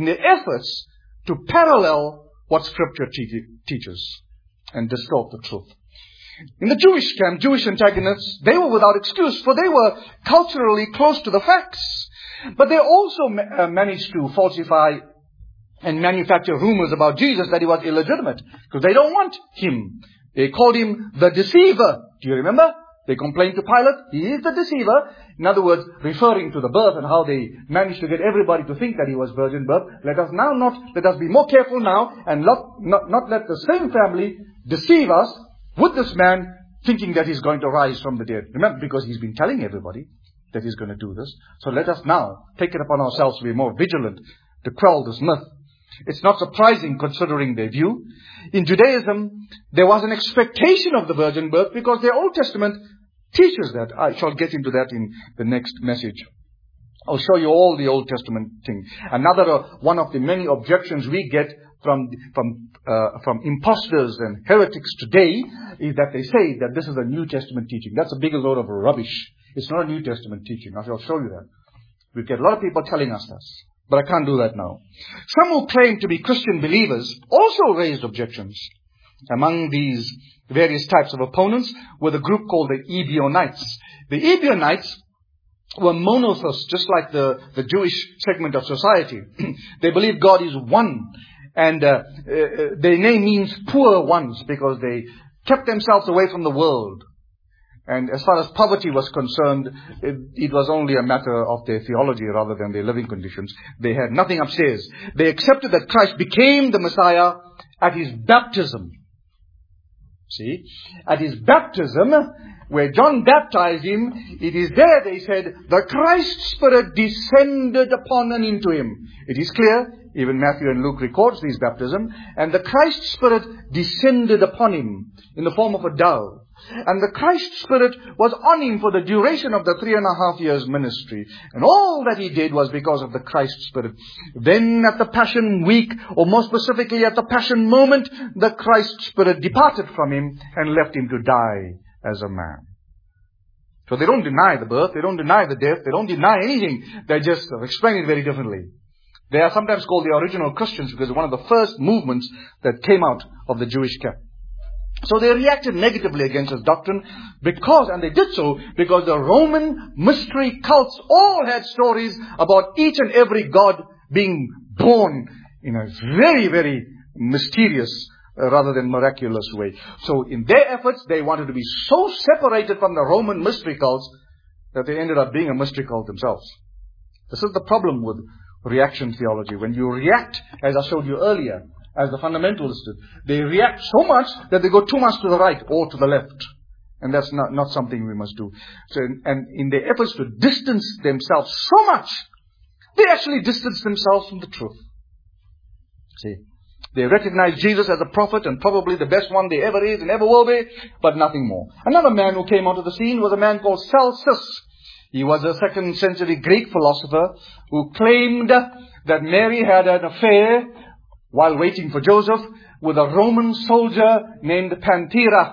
to parallel what Scripture teaches and distort the truth. In the Jewish camp, Jewish antagonists, they were without excuse, for they were culturally close to the facts. But they also managed to falsify and manufacture rumors about Jesus that he was illegitimate, because they don't want him. They called him the deceiver. Do you remember? They complained to Pilate, he is the deceiver. In other words, referring to the birth and how they managed to get everybody to think that he was virgin birth. Let us be more careful now and not let the same family deceive us with this man thinking that he's going to rise from the dead. Remember, because he's been telling everybody that he's going to do this. So let us now take it upon ourselves to be more vigilant to quell this myth. It's not surprising considering their view. In Judaism, there was an expectation of the virgin birth because the Old Testament teaches that. I shall get into that in the next message. I'll show you all the Old Testament thing. Another one of the many objections we get from imposters and heretics today is that they say that this is a New Testament teaching. That's a big load of rubbish. It's not a New Testament teaching. I shall show you that. We get a lot of people telling us this. But I can't do that now. Some who claim to be Christian believers also raised objections. Among these various types of opponents were the group called the Ebionites. The Ebionites were monotheists, just like the Jewish segment of society. They believe God is one. And their name means poor ones because they kept themselves away from the world. And as far as poverty was concerned, it was only a matter of their theology rather than their living conditions. They had nothing upstairs. They accepted that Christ became the Messiah at his baptism. See? At his baptism, where John baptized him, it is there they said, the Christ Spirit descended upon and into him. It is clear, even Matthew and Luke records these baptism, and the Christ Spirit descended upon him in the form of a dove. And the Christ Spirit was on him for the duration of the 3.5 years ministry. And all that he did was because of the Christ Spirit. Then at the Passion Week, or more specifically at the Passion moment, the Christ Spirit departed from him and left him to die as a man. So they don't deny the birth, they don't deny the death, they don't deny anything. They just explain it very differently. They are sometimes called the original Christians because one of the first movements that came out of the Jewish camp. So they reacted negatively against this doctrine and they did so because the Roman mystery cults all had stories about each and every god being born in a very, very mysterious rather than miraculous way. So in their efforts, they wanted to be so separated from the Roman mystery cults that they ended up being a mystery cult themselves. This is the problem with reaction theology. When you react, as I showed you earlier, as the fundamentalists did, they react so much that they go too much to the right or to the left. And that's not something we must do. So, and in their efforts to distance themselves so much, they actually distance themselves from the truth. See, they recognize Jesus as a prophet and probably the best one there ever is and ever will be, but nothing more. Another man who came onto the scene was a man called Celsus. He was a 2nd century Greek philosopher who claimed that Mary had an affair while waiting for Joseph with a Roman soldier named Pantera.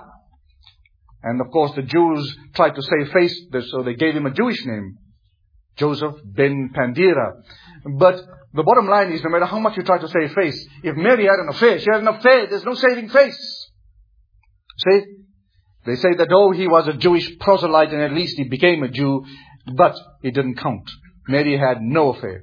And of course the Jews tried to save face, so they gave him a Jewish name, Joseph ben Pantera. But the bottom line is, no matter how much you try to save face, if Mary had an affair, she had an affair, there's no saving face. See? They say that though he was a Jewish proselyte and at least he became a Jew, but it didn't count. Mary had no affair.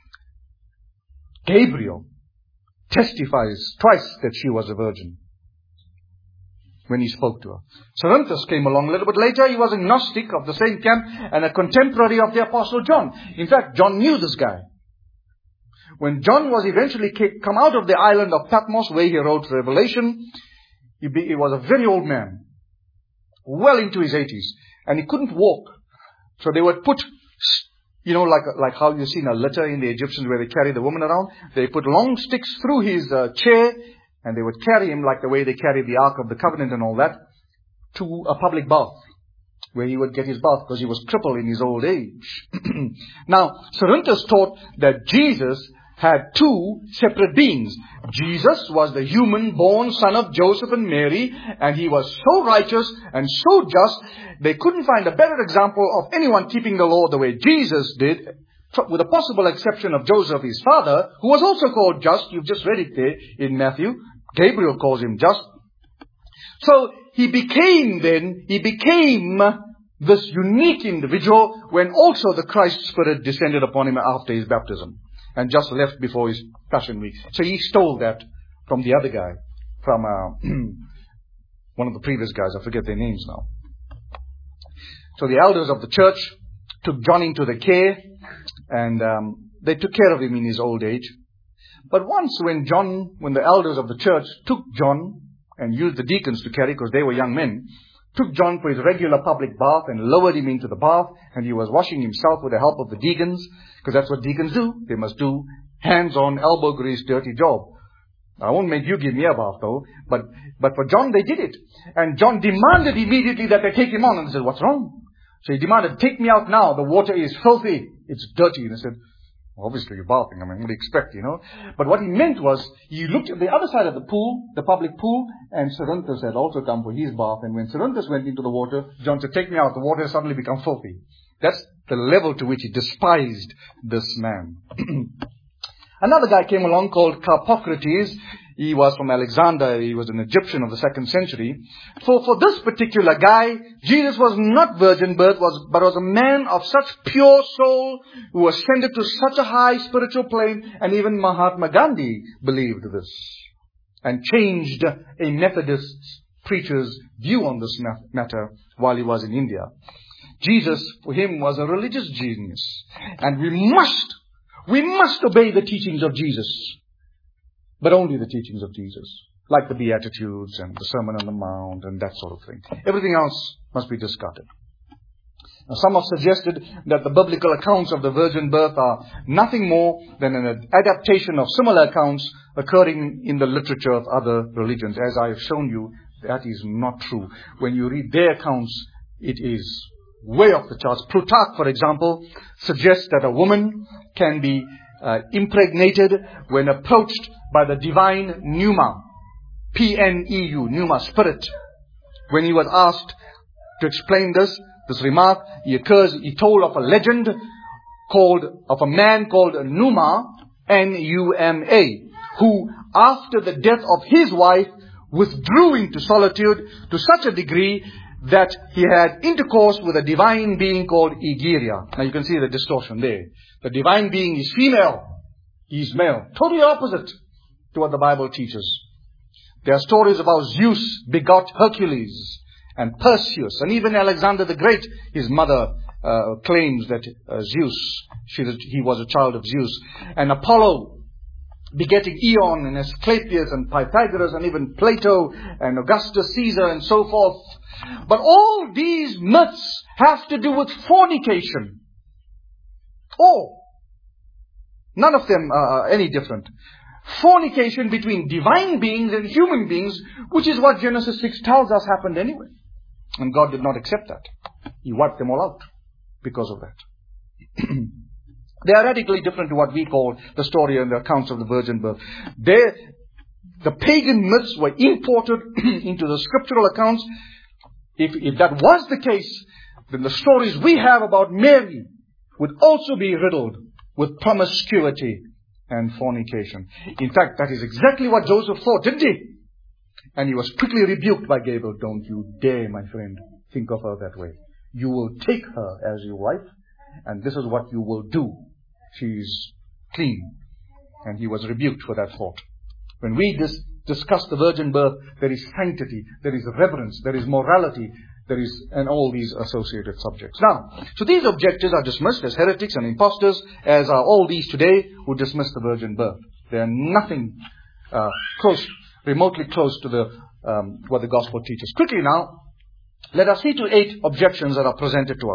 Gabriel testifies twice that she was a virgin when he spoke to her. Cerinthus came along a little bit later. He was a Gnostic of the same camp and a contemporary of the Apostle John. In fact, John knew this guy. When John was eventually come out of the island of Patmos where he wrote Revelation, he was a very old man, well into his 80s, and he couldn't walk. So they would put You know, like how you've seen a litter in the Egyptians where they carry the woman around. They put long sticks through his chair, and they would carry him like the way they carried the Ark of the Covenant and all that, to a public bath, where he would get his bath because he was crippled in his old age. Now, Cerinthus taught that Jesus had two separate beings. Jesus was the human-born son of Joseph and Mary, and he was so righteous and so just, they couldn't find a better example of anyone keeping the law the way Jesus did, with the possible exception of Joseph, his father, who was also called just. You've just read it there in Matthew. Gabriel calls him just. So he became this unique individual when also the Christ Spirit descended upon him after his baptism and just left before his Passion Week. So he stole that from the other guy, from one of the previous guys. I forget their names now. So the elders of the church took John into their care, and they took care of him in his old age. But once when the elders of the church took John and used the deacons to carry, because they were young men, took John for his regular public bath and lowered him into the bath, and he was washing himself with the help of the deacons, because that's what deacons do. They must do hands-on, elbow grease, dirty job. I won't make you give me a bath though, but for John they did it. And John demanded immediately that they take him on, and he said, "What's wrong?" So he demanded, "Take me out now, the water is filthy, it's dirty." And he said, "Obviously you're bathing, I mean, what do you expect, you know?" But what he meant was, he looked at the other side of the pool, the public pool, and Cerinthus had also come for his bath. And when Cerinthus went into the water, John said, "Take me out," the water has suddenly become filthy. That's the level to which he despised this man. Another guy came along called Carpocrates. He was from Alexander. He was an Egyptian of the 2nd century. For this particular guy, Jesus was not virgin birth, but was a man of such pure soul who ascended to such a high spiritual plane, and even Mahatma Gandhi believed this and changed a Methodist preacher's view on this matter while he was in India. Jesus, for him, was a religious genius, and we must obey the teachings of Jesus. But only the teachings of Jesus, like the Beatitudes and the Sermon on the Mount and that sort of thing. Everything else must be discarded. Now, some have suggested that the biblical accounts of the virgin birth are nothing more than an adaptation of similar accounts occurring in the literature of other religions. As I have shown you, that is not true. When you read their accounts, it is way off the charts. Plutarch, for example, suggests that a woman can be impregnated when approached by the divine pneuma, P-N-E-U, pneuma, spirit. When he was asked to explain this remark, he told of a legend of a man called Numa, N-U-M-A, who, after the death of his wife, withdrew into solitude to such a degree that he had intercourse with a divine being called Egeria. Now you can see the distortion there. The divine being is female, he is male. Totally opposite to what the Bible teaches. There are stories about Zeus begot Hercules and Perseus, and even Alexander the Great, his mother claims that Zeus, he was a child of Zeus, and Apollo begetting Eon and Asclepius and Pythagoras and even Plato and Augustus Caesar and so forth. But all these myths have to do with fornication. None of them are any different. Fornication between divine beings and human beings, which is what Genesis 6 tells us happened anyway. And God did not accept that. He wiped them all out because of that. They are radically different to what we call the story and the accounts of the virgin birth. The pagan myths were imported into the scriptural accounts. If that was the case, then the stories we have about Mary would also be riddled with promiscuity and fornication. In fact, that is exactly what Joseph thought, didn't he? And he was quickly rebuked by Gabriel. "Don't you dare, my friend, think of her that way. You will take her as your wife, and this is what you will do. She's clean." And he was rebuked for that thought. When we discuss the virgin birth, there is sanctity, there is reverence, there is morality, and all these associated subjects. Now, so these objectors are dismissed as heretics and impostors, as are all these today who dismiss the virgin birth. They are nothing remotely close to what the gospel teaches. Quickly now, let us see to 8 objections that are presented to us.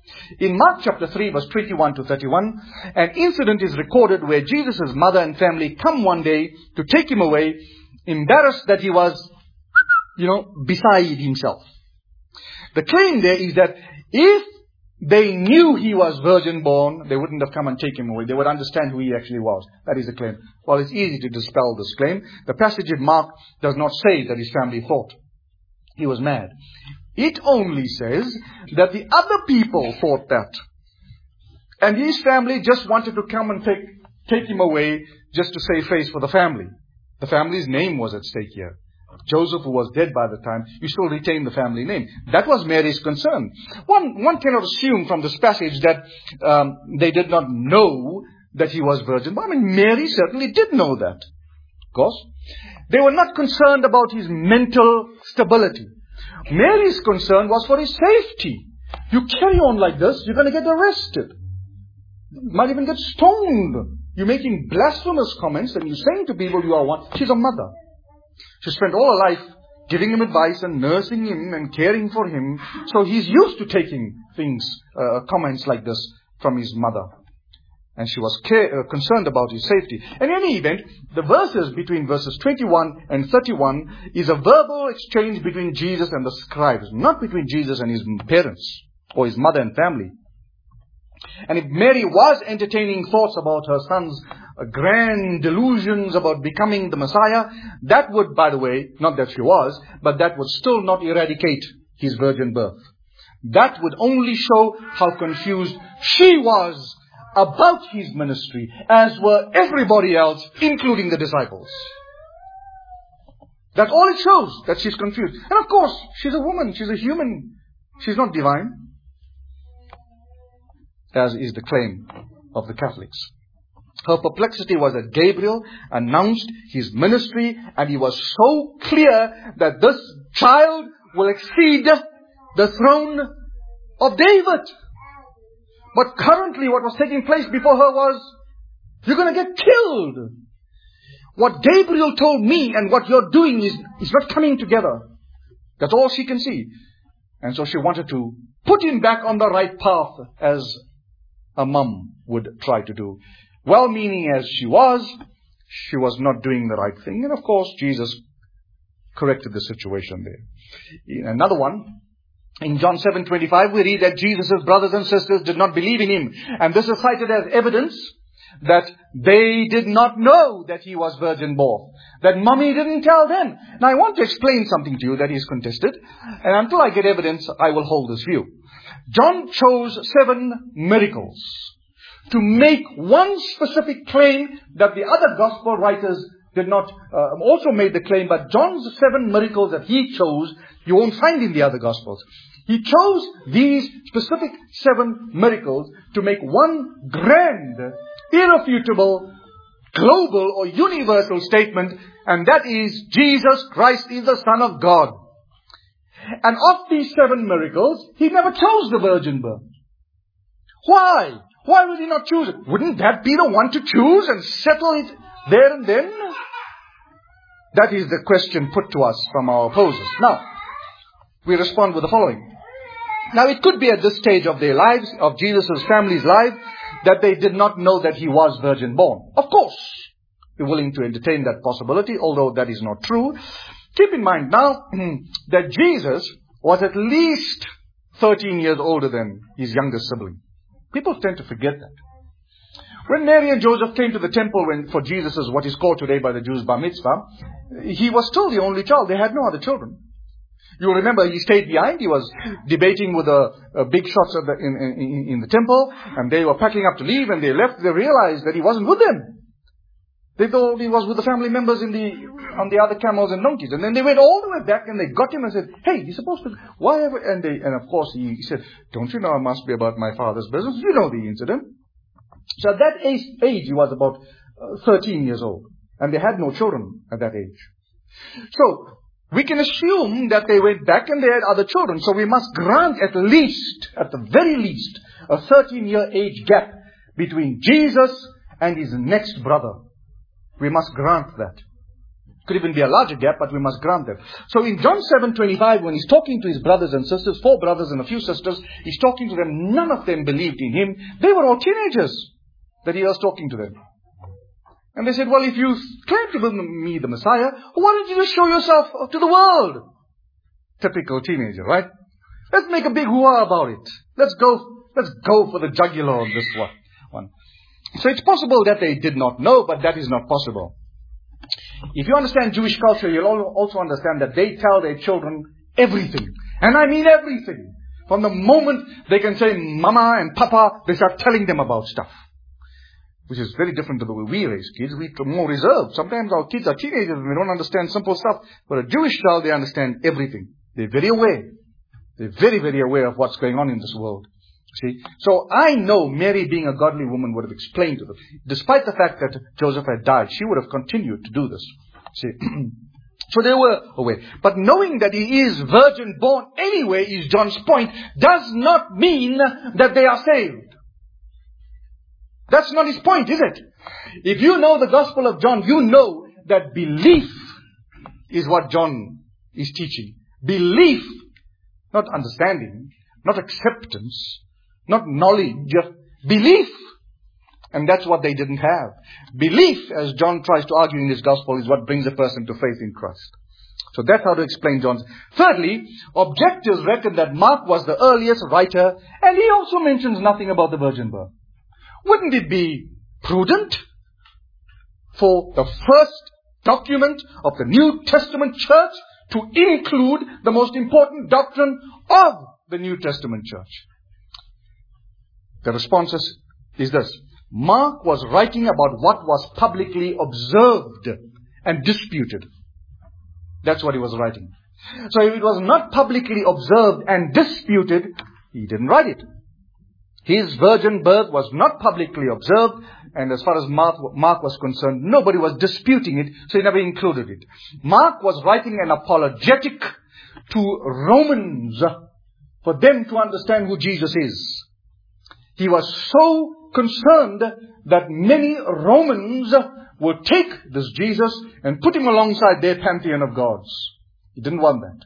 In Mark chapter 3, verse 21 to 31, an incident is recorded where Jesus' mother and family come one day to take him away, embarrassed that he was, beside himself. The claim there is that if they knew he was virgin born, they wouldn't have come and taken him away. They would understand who he actually was. That is the claim. Well, it's easy to dispel this claim. The passage in Mark does not say that his family thought he was mad. It only says that the other people thought that. And his family just wanted to come and take him away just to save face for the family. The family's name was at stake here. Joseph, who was dead by the time, you still retain the family name. That was Mary's concern. One cannot assume from this passage that they did not know that he was virgin. But Mary certainly did know that. Of course. They were not concerned about his mental stability. Mary's concern was for his safety. You carry on like this, you're going to get arrested. You might even get stoned. You're making blasphemous comments and you're saying to people you are one. She's a mother. She spent all her life giving him advice and nursing him and caring for him. So he's used to taking comments like this from his mother. And she was concerned about his safety. In any event, the verses between verses 21 and 31 is a verbal exchange between Jesus and the scribes, not between Jesus and his parents or his mother and family. And if Mary was entertaining thoughts about her son's grand delusions about becoming the Messiah, that would, by the way, not that she was, but that would still not eradicate his virgin birth. That would only show how confused she was about his ministry, as were everybody else, including the disciples. That's all it shows, that she's confused. And of course, she's a woman, she's a human, she's not divine, as is the claim of the Catholics. Her perplexity was that Gabriel announced his ministry, and he was so clear that this child will exceed the throne of David. But currently what was taking place before her was, you're going to get killed. What Gabriel told me and what you're doing is not coming together. That's all she can see. And so she wanted to put him back on the right path, as a mum would try to do. Well-meaning as she was not doing the right thing. And of course, Jesus corrected the situation there. Another one, in John 7:25, we read that Jesus' brothers and sisters did not believe in him. And this is cited as evidence that they did not know that he was virgin born. That mommy didn't tell them. Now I want to explain something to you that is contested. And until I get evidence, I will hold this view. John chose 7 miracles to make one specific claim that the other gospel writers did not also made the claim. But John's 7 miracles that he chose, you won't find in the other gospels. He chose these specific 7 miracles to make one grand, irrefutable, global or universal statement, and that is Jesus Christ is the Son of God. And of these 7 miracles, he never chose the virgin birth. Why? Why would he not choose it? Wouldn't that be the one to choose and settle it there and then? That is the question put to us from our opposers. Now, we respond with the following. Now, it could be at this stage of their lives, of Jesus' family's life, that they did not know that he was virgin born. Of course, we're willing to entertain that possibility, although that is not true. Keep in mind now that Jesus was at least 13 years older than his youngest sibling. People tend to forget that. When Mary and Joseph came to the temple for Jesus' what is called today by the Jews bar mitzvah, he was still the only child. They had no other children. You remember he stayed behind. He was debating with the big shots in the temple, and they were packing up to leave, and they left. They realized that he wasn't with them. They thought he was with the family members on the other camels and donkeys. And then they went all the way back and they got him and said, hey, you're supposed to, why ever? And of course he said, don't you know it must be about my father's business? You know the incident. So at that age he was about 13 years old. And they had no children at that age. So we can assume that they went back and they had other children. So we must grant at the very least, a 13-year age gap between Jesus and his next brother. We must grant that. Could even be a larger gap, but we must grant that. So in John 7:25, when he's talking to his brothers and sisters, 4 brothers and a few sisters, he's talking to them. None of them believed in him. They were all teenagers that he was talking to them. And they said, well, if you claim to be me the Messiah, why don't you just show yourself to the world? Typical teenager, right? Let's make a big hoo-ha about it. Let's go for the jugular on this one. So it's possible that they did not know, but that is not possible. If you understand Jewish culture, you'll also understand that they tell their children everything. And I mean everything. From the moment they can say mama and papa, they start telling them about stuff. Which is very different to the way we raise kids. We're more reserved. Sometimes our kids are teenagers and they don't understand simple stuff. But a Jewish child, they understand everything. They're very aware. They're very, very aware of what's going on in this world. See? So I know Mary, being a godly woman, would have explained to them. Despite the fact that Joseph had died, she would have continued to do this. See? So they were aware. But knowing that he is virgin born anyway, is John's point, does not mean that they are saved. That's not his point, is it? If you know the Gospel of John, you know that belief is what John is teaching. Belief, not understanding, not acceptance, not knowledge, belief. And that's what they didn't have. Belief, as John tries to argue in his Gospel, is what brings a person to faith in Christ. So that's how to explain John's. Thirdly, objectives reckon that Mark was the earliest writer, and he also mentions nothing about the virgin birth. Wouldn't it be prudent for the first document of the New Testament church to include the most important doctrine of the New Testament church? The response is this. Mark was writing about what was publicly observed and disputed. That's what he was writing. So if it was not publicly observed and disputed, he didn't write it. His virgin birth was not publicly observed, and as far as Mark was concerned, nobody was disputing it, so he never included it. Mark was writing an apologetic to Romans for them to understand who Jesus is. He was so concerned that many Romans would take this Jesus and put him alongside their pantheon of gods. He didn't want that.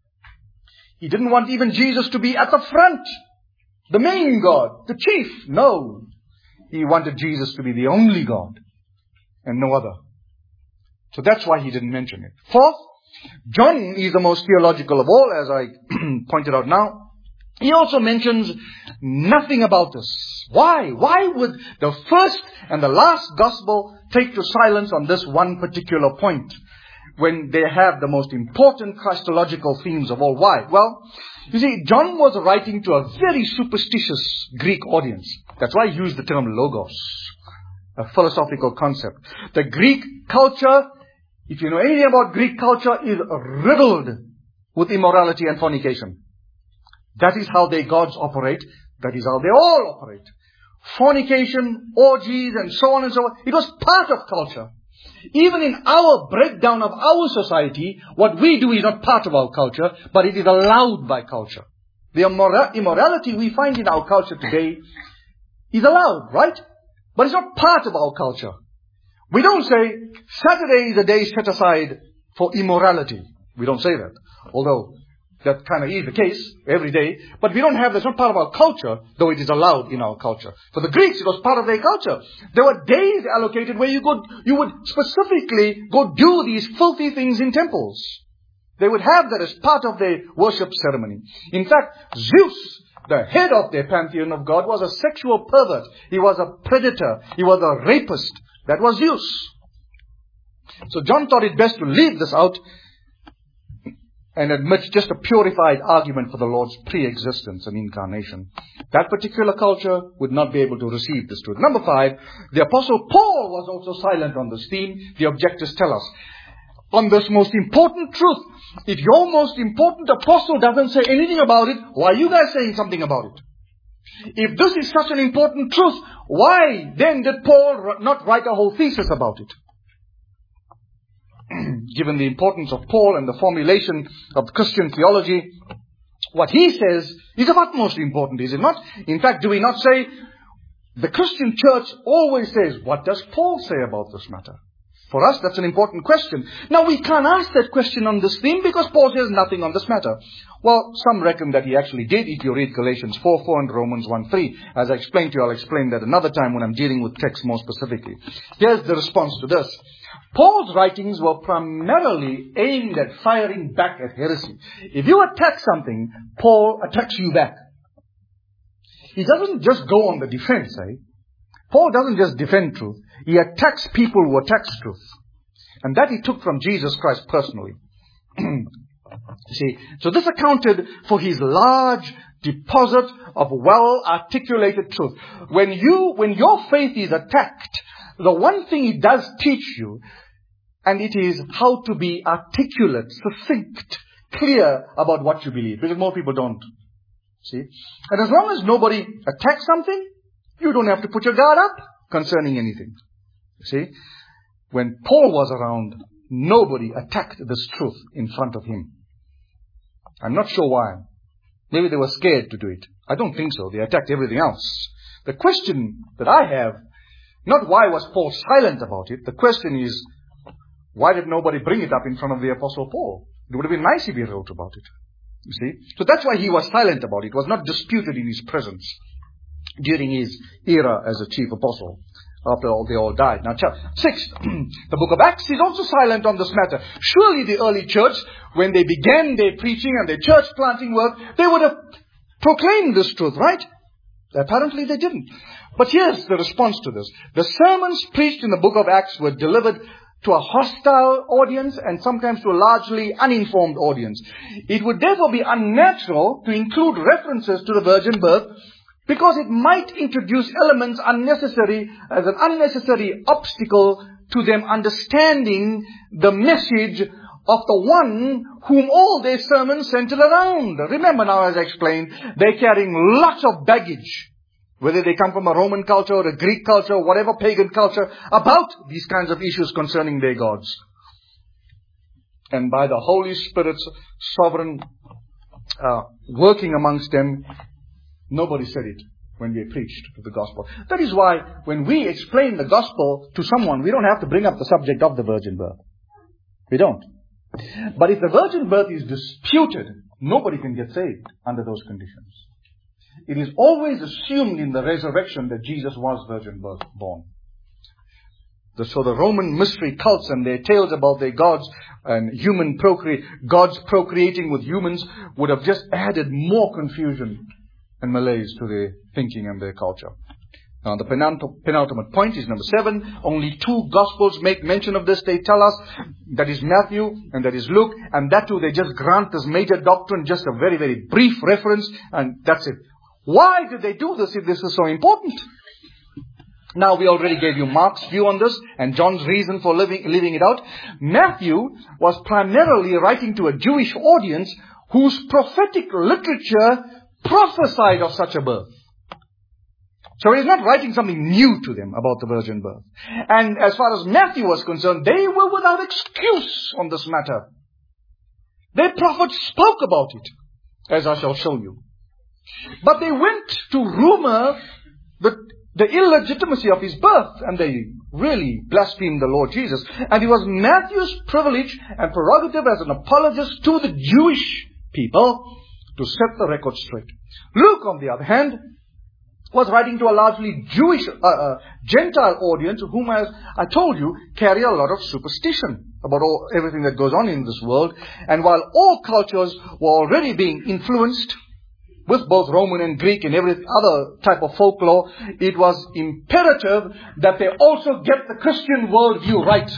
He didn't want even Jesus to be at the front, the main God, the chief. No. He wanted Jesus to be the only God and no other. So that's why he didn't mention it. Fourth, John is the most theological of all, as I pointed out now. He also mentions nothing about this. Why? Why would the first and the last gospel take to silence on this one particular point when they have the most important Christological themes of all? Why? Well, you see, John was writing to a very superstitious Greek audience. That's why he used the term logos, a philosophical concept. The Greek culture, if you know anything about Greek culture, is riddled with immorality and fornication. That is how their gods operate. That is how they all operate. Fornication, orgies, and so on and so on. It was part of culture. Even in our breakdown of our society, what we do is not part of our culture, but it is allowed by culture. The immorality we find in our culture today is allowed, right? But it's not part of our culture. We don't say, Saturday is a day set aside for immorality. We don't say that. Although that kind of is the case every day. But we don't have, that's not part of our culture, though it is allowed in our culture. For the Greeks, it was part of their culture. There were days allocated where you would specifically go do these filthy things in temples. They would have that as part of their worship ceremony. In fact, Zeus, the head of their pantheon of God, was a sexual pervert. He was a predator. He was a rapist. That was Zeus. So John thought it best to leave this out and admit just a purified argument for the Lord's pre-existence and incarnation. That particular culture would not be able to receive this truth. Number 5, the Apostle Paul was also silent on this theme. The objectives tell us. On this most important truth, if your most important apostle doesn't say anything about it, why are you guys saying something about it? If this is such an important truth, why then did Paul not write a whole thesis about it? Given the importance of Paul and the formulation of Christian theology, what he says is of utmost importance, is it not? In fact, do we not say, the Christian church always says, what does Paul say about this matter? For us, that's an important question. Now, we can't ask that question on this theme because Paul says nothing on this matter. Well, some reckon that he actually did if you read Galatians 4:4 and Romans 1:3. As I explained to you, I'll explain that another time when I'm dealing with text more specifically. Here's the response to this. Paul's writings were primarily aimed at firing back at heresy. If you attack something, Paul attacks you back. He doesn't just go on the defense, Paul doesn't just defend truth. He attacks people who attacks truth. And that he took from Jesus Christ personally. See, so this accounted for his large deposit of well-articulated truth. When your faith is attacked, the one thing it does teach you, and it is how to be articulate, succinct, clear about what you believe. Because more people don't. See? And as long as nobody attacks something, you don't have to put your guard up concerning anything. See? When Paul was around, nobody attacked this truth in front of him. I'm not sure why. Maybe they were scared to do it. I don't think so. They attacked everything else. The question that I have, not why was Paul silent about it. The question is, why did nobody bring it up in front of the Apostle Paul? It would have been nice if he wrote about it. You see? So that's why he was silent about it. It was not disputed in his presence during his era as a chief apostle, after they all died. Now, sixth, the book of Acts is also silent on this matter. Surely the early church, when they began their preaching and their church planting work, they would have proclaimed this truth, right? Apparently they didn't. But here's the response to this. The sermons preached in the book of Acts were delivered to a hostile audience and sometimes to a largely uninformed audience. It would therefore be unnatural to include references to the virgin birth, because it might introduce elements as an unnecessary obstacle to them understanding the message of the one whom all their sermons centered around. Remember now, as I explained, they're carrying lots of baggage, whether they come from a Roman culture or a Greek culture or whatever pagan culture, about these kinds of issues concerning their gods. And by the Holy Spirit's sovereign working amongst them, nobody said it when we preached the gospel. That is why when we explain the gospel to someone, we don't have to bring up the subject of the virgin birth. We don't. But if the virgin birth is disputed, nobody can get saved under those conditions. It is always assumed in the resurrection that Jesus was virgin birth born. So the Roman mystery cults and their tales about their gods and gods procreating with humans would have just added more confusion and malaise to their thinking and their culture. Now, the penultimate point is number 7. Only 2 Gospels make mention of this. They tell us that is Matthew and that is Luke. And that too, they just grant this major doctrine, just a very, very brief reference. And that's it. Why did they do this if this is so important? Now, we already gave you Mark's view on this and John's reason for leaving it out. Matthew was primarily writing to a Jewish audience whose prophetic literature prophesied of such a birth. So he's not writing something new to them about the virgin birth. And as far as Matthew was concerned, they were without excuse on this matter. Their prophets spoke about it, as I shall show you. But they went to rumor the illegitimacy of his birth, and they really blasphemed the Lord Jesus. And it was Matthew's privilege and prerogative as an apologist to the Jewish people to set the record straight. Luke, on the other hand, was writing to a largely Jewish, Gentile audience, whom, as I told you, carry a lot of superstition about everything that goes on in this world. And while all cultures were already being influenced with both Roman and Greek and every other type of folklore, it was imperative that they also get the Christian worldview right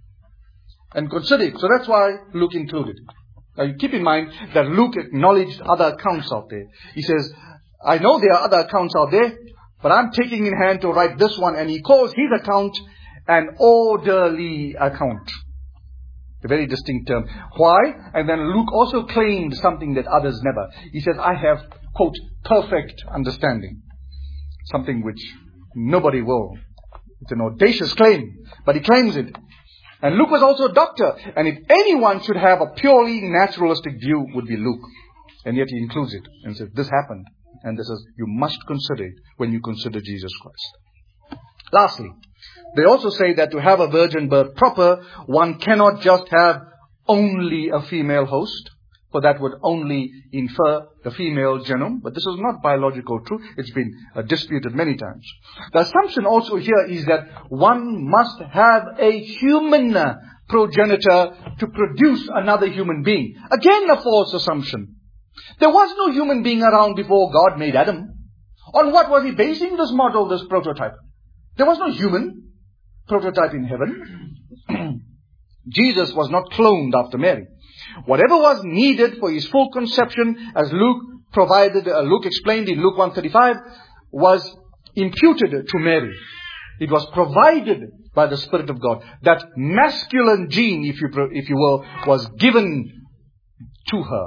and consider it. So that's why Luke included. Now you keep in mind that Luke acknowledged other accounts out there. He says, I know there are other accounts out there, but I'm taking in hand to write this one. And he calls his account an orderly account. A very distinct term. Why? And then Luke also claimed something that others never. He says, I have, quote, perfect understanding. Something which nobody will. It's an audacious claim, but he claims it. And Luke was also a doctor. And if anyone should have a purely naturalistic view, would be Luke. And yet he includes it and says, this happened. And this is, you must consider it when you consider Jesus Christ. Lastly, They also say that to have a virgin birth proper, one cannot just have only a female host, for that would only infer the female genome. But this is not biological truth. It's been disputed many times. The assumption also here is that one must have a human progenitor to produce another human being. Again, a false assumption. There was no human being around before God made Adam. On what was he basing this model, this prototype? There was no human prototype in heaven. Jesus was not cloned after Mary. Whatever was needed for his full conception, as Luke explained in Luke 1:35, was imputed to Mary. It was provided by the Spirit of God. That masculine gene, if you will, was given to her,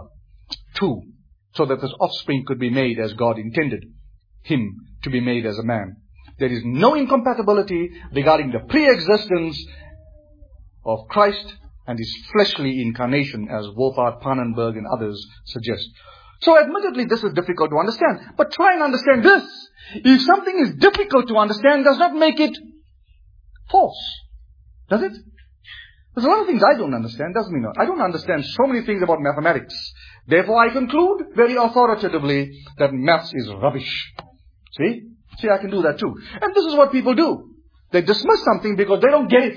so that this offspring could be made as God intended him to be made as a man. There is no incompatibility regarding the pre-existence of Christ and his fleshly incarnation, as Wolfhard, Pannenberg and others suggest. So admittedly, this is difficult to understand. But try and understand this. If something is difficult to understand, does not make it false. Does it? There's a lot of things I don't understand, doesn't it? I don't understand so many things about mathematics. Therefore, I conclude very authoritatively that maths is rubbish. See, I can do that too. And this is what people do. They dismiss something because they don't get it.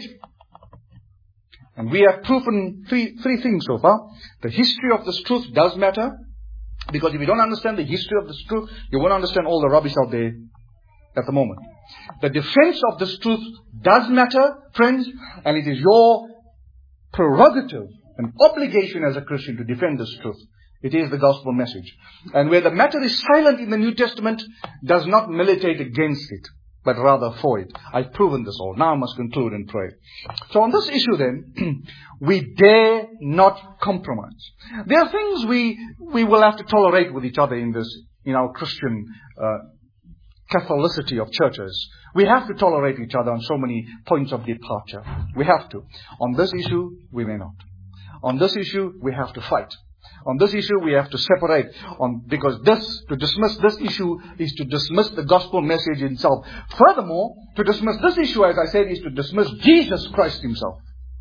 And we have proven three things so far. The history of this truth does matter. Because if you don't understand the history of this truth, you won't understand all the rubbish out there at the moment. The defense of this truth does matter, friends. And it is your prerogative and obligation as a Christian to defend this truth. It is the gospel message. And where the matter is silent in the New Testament, does not militate against it, but rather for it. I've proven this all. Now I must conclude and pray. So on this issue then, we dare not compromise. There are things we will have to tolerate with each other in our Christian Catholicity of churches. We have to tolerate each other on so many points of departure. We have to. On this issue, we may not. On this issue, we have to fight. On this issue, we have to separate. Because to dismiss this issue is to dismiss the gospel message itself. Furthermore, to dismiss this issue, as I said, is to dismiss Jesus Christ himself.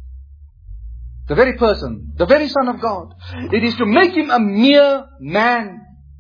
The very person, the very Son of God. It is to make him a mere man.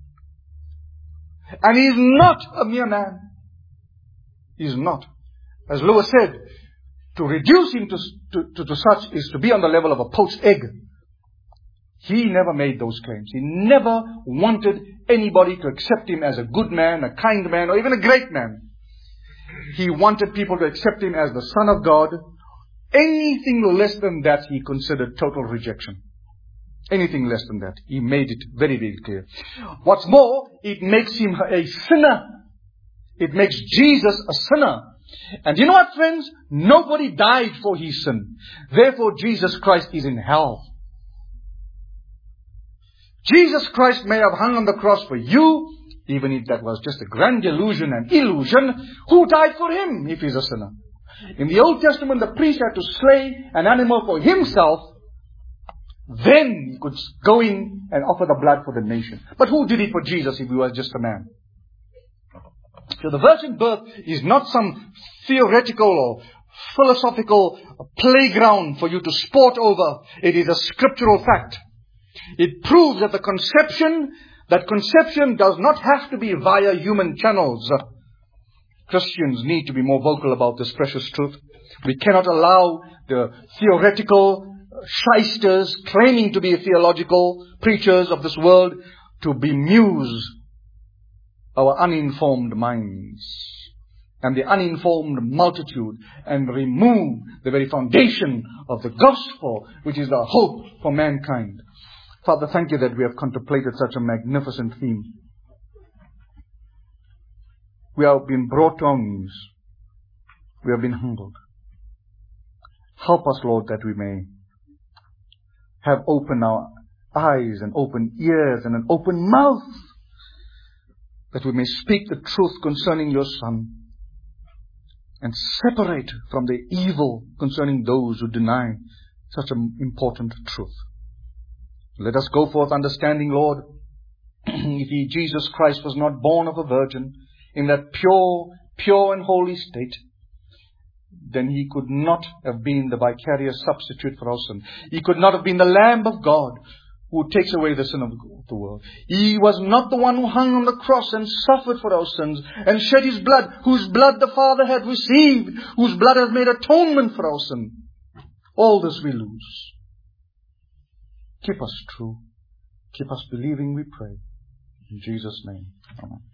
And he is not a mere man. He is not. As Lewis said, to reduce him to such is to be on the level of a poached egg. He never made those claims. He never wanted anybody to accept him as a good man, a kind man, or even a great man. He wanted people to accept him as the Son of God. Anything less than that, he considered total rejection. Anything less than that. He made it very, very clear. What's more, it makes him a sinner. It makes Jesus a sinner. And you know what, friends? Nobody died for his sin. Therefore, Jesus Christ is in hell. Jesus Christ may have hung on the cross for you, even if that was just a grand illusion and illusion. Who died for him if he's a sinner? In the Old Testament, the priest had to slay an animal for himself. Then he could go in and offer the blood for the nation. But who did it for Jesus if he was just a man? So the virgin birth is not some theoretical or philosophical playground for you to sport over. It is a scriptural fact. It proves that conception does not have to be via human channels. Christians need to be more vocal about this precious truth. We cannot allow the theoretical shysters claiming to be theological preachers of this world to bemuse our uninformed minds and the uninformed multitude and remove the very foundation of the gospel, which is the hope for mankind. Father, thank you that we have contemplated such a magnificent theme. We have been brought to our knees. We have been humbled. Help us, Lord, that we may have open our eyes and open ears and an open mouth, that we may speak the truth concerning your Son and separate from the evil concerning those who deny such an important truth. Let us go forth understanding, Lord, if Jesus Christ was not born of a virgin in that pure and holy state, then He could not have been the vicarious substitute for our sin. He could not have been the Lamb of God who takes away the sin of the world. He was not the one who hung on the cross and suffered for our sins and shed His blood, whose blood the Father had received, whose blood has made atonement for our sin. All this we lose. Keep us true. Keep us believing, we pray. In Jesus' name. Amen.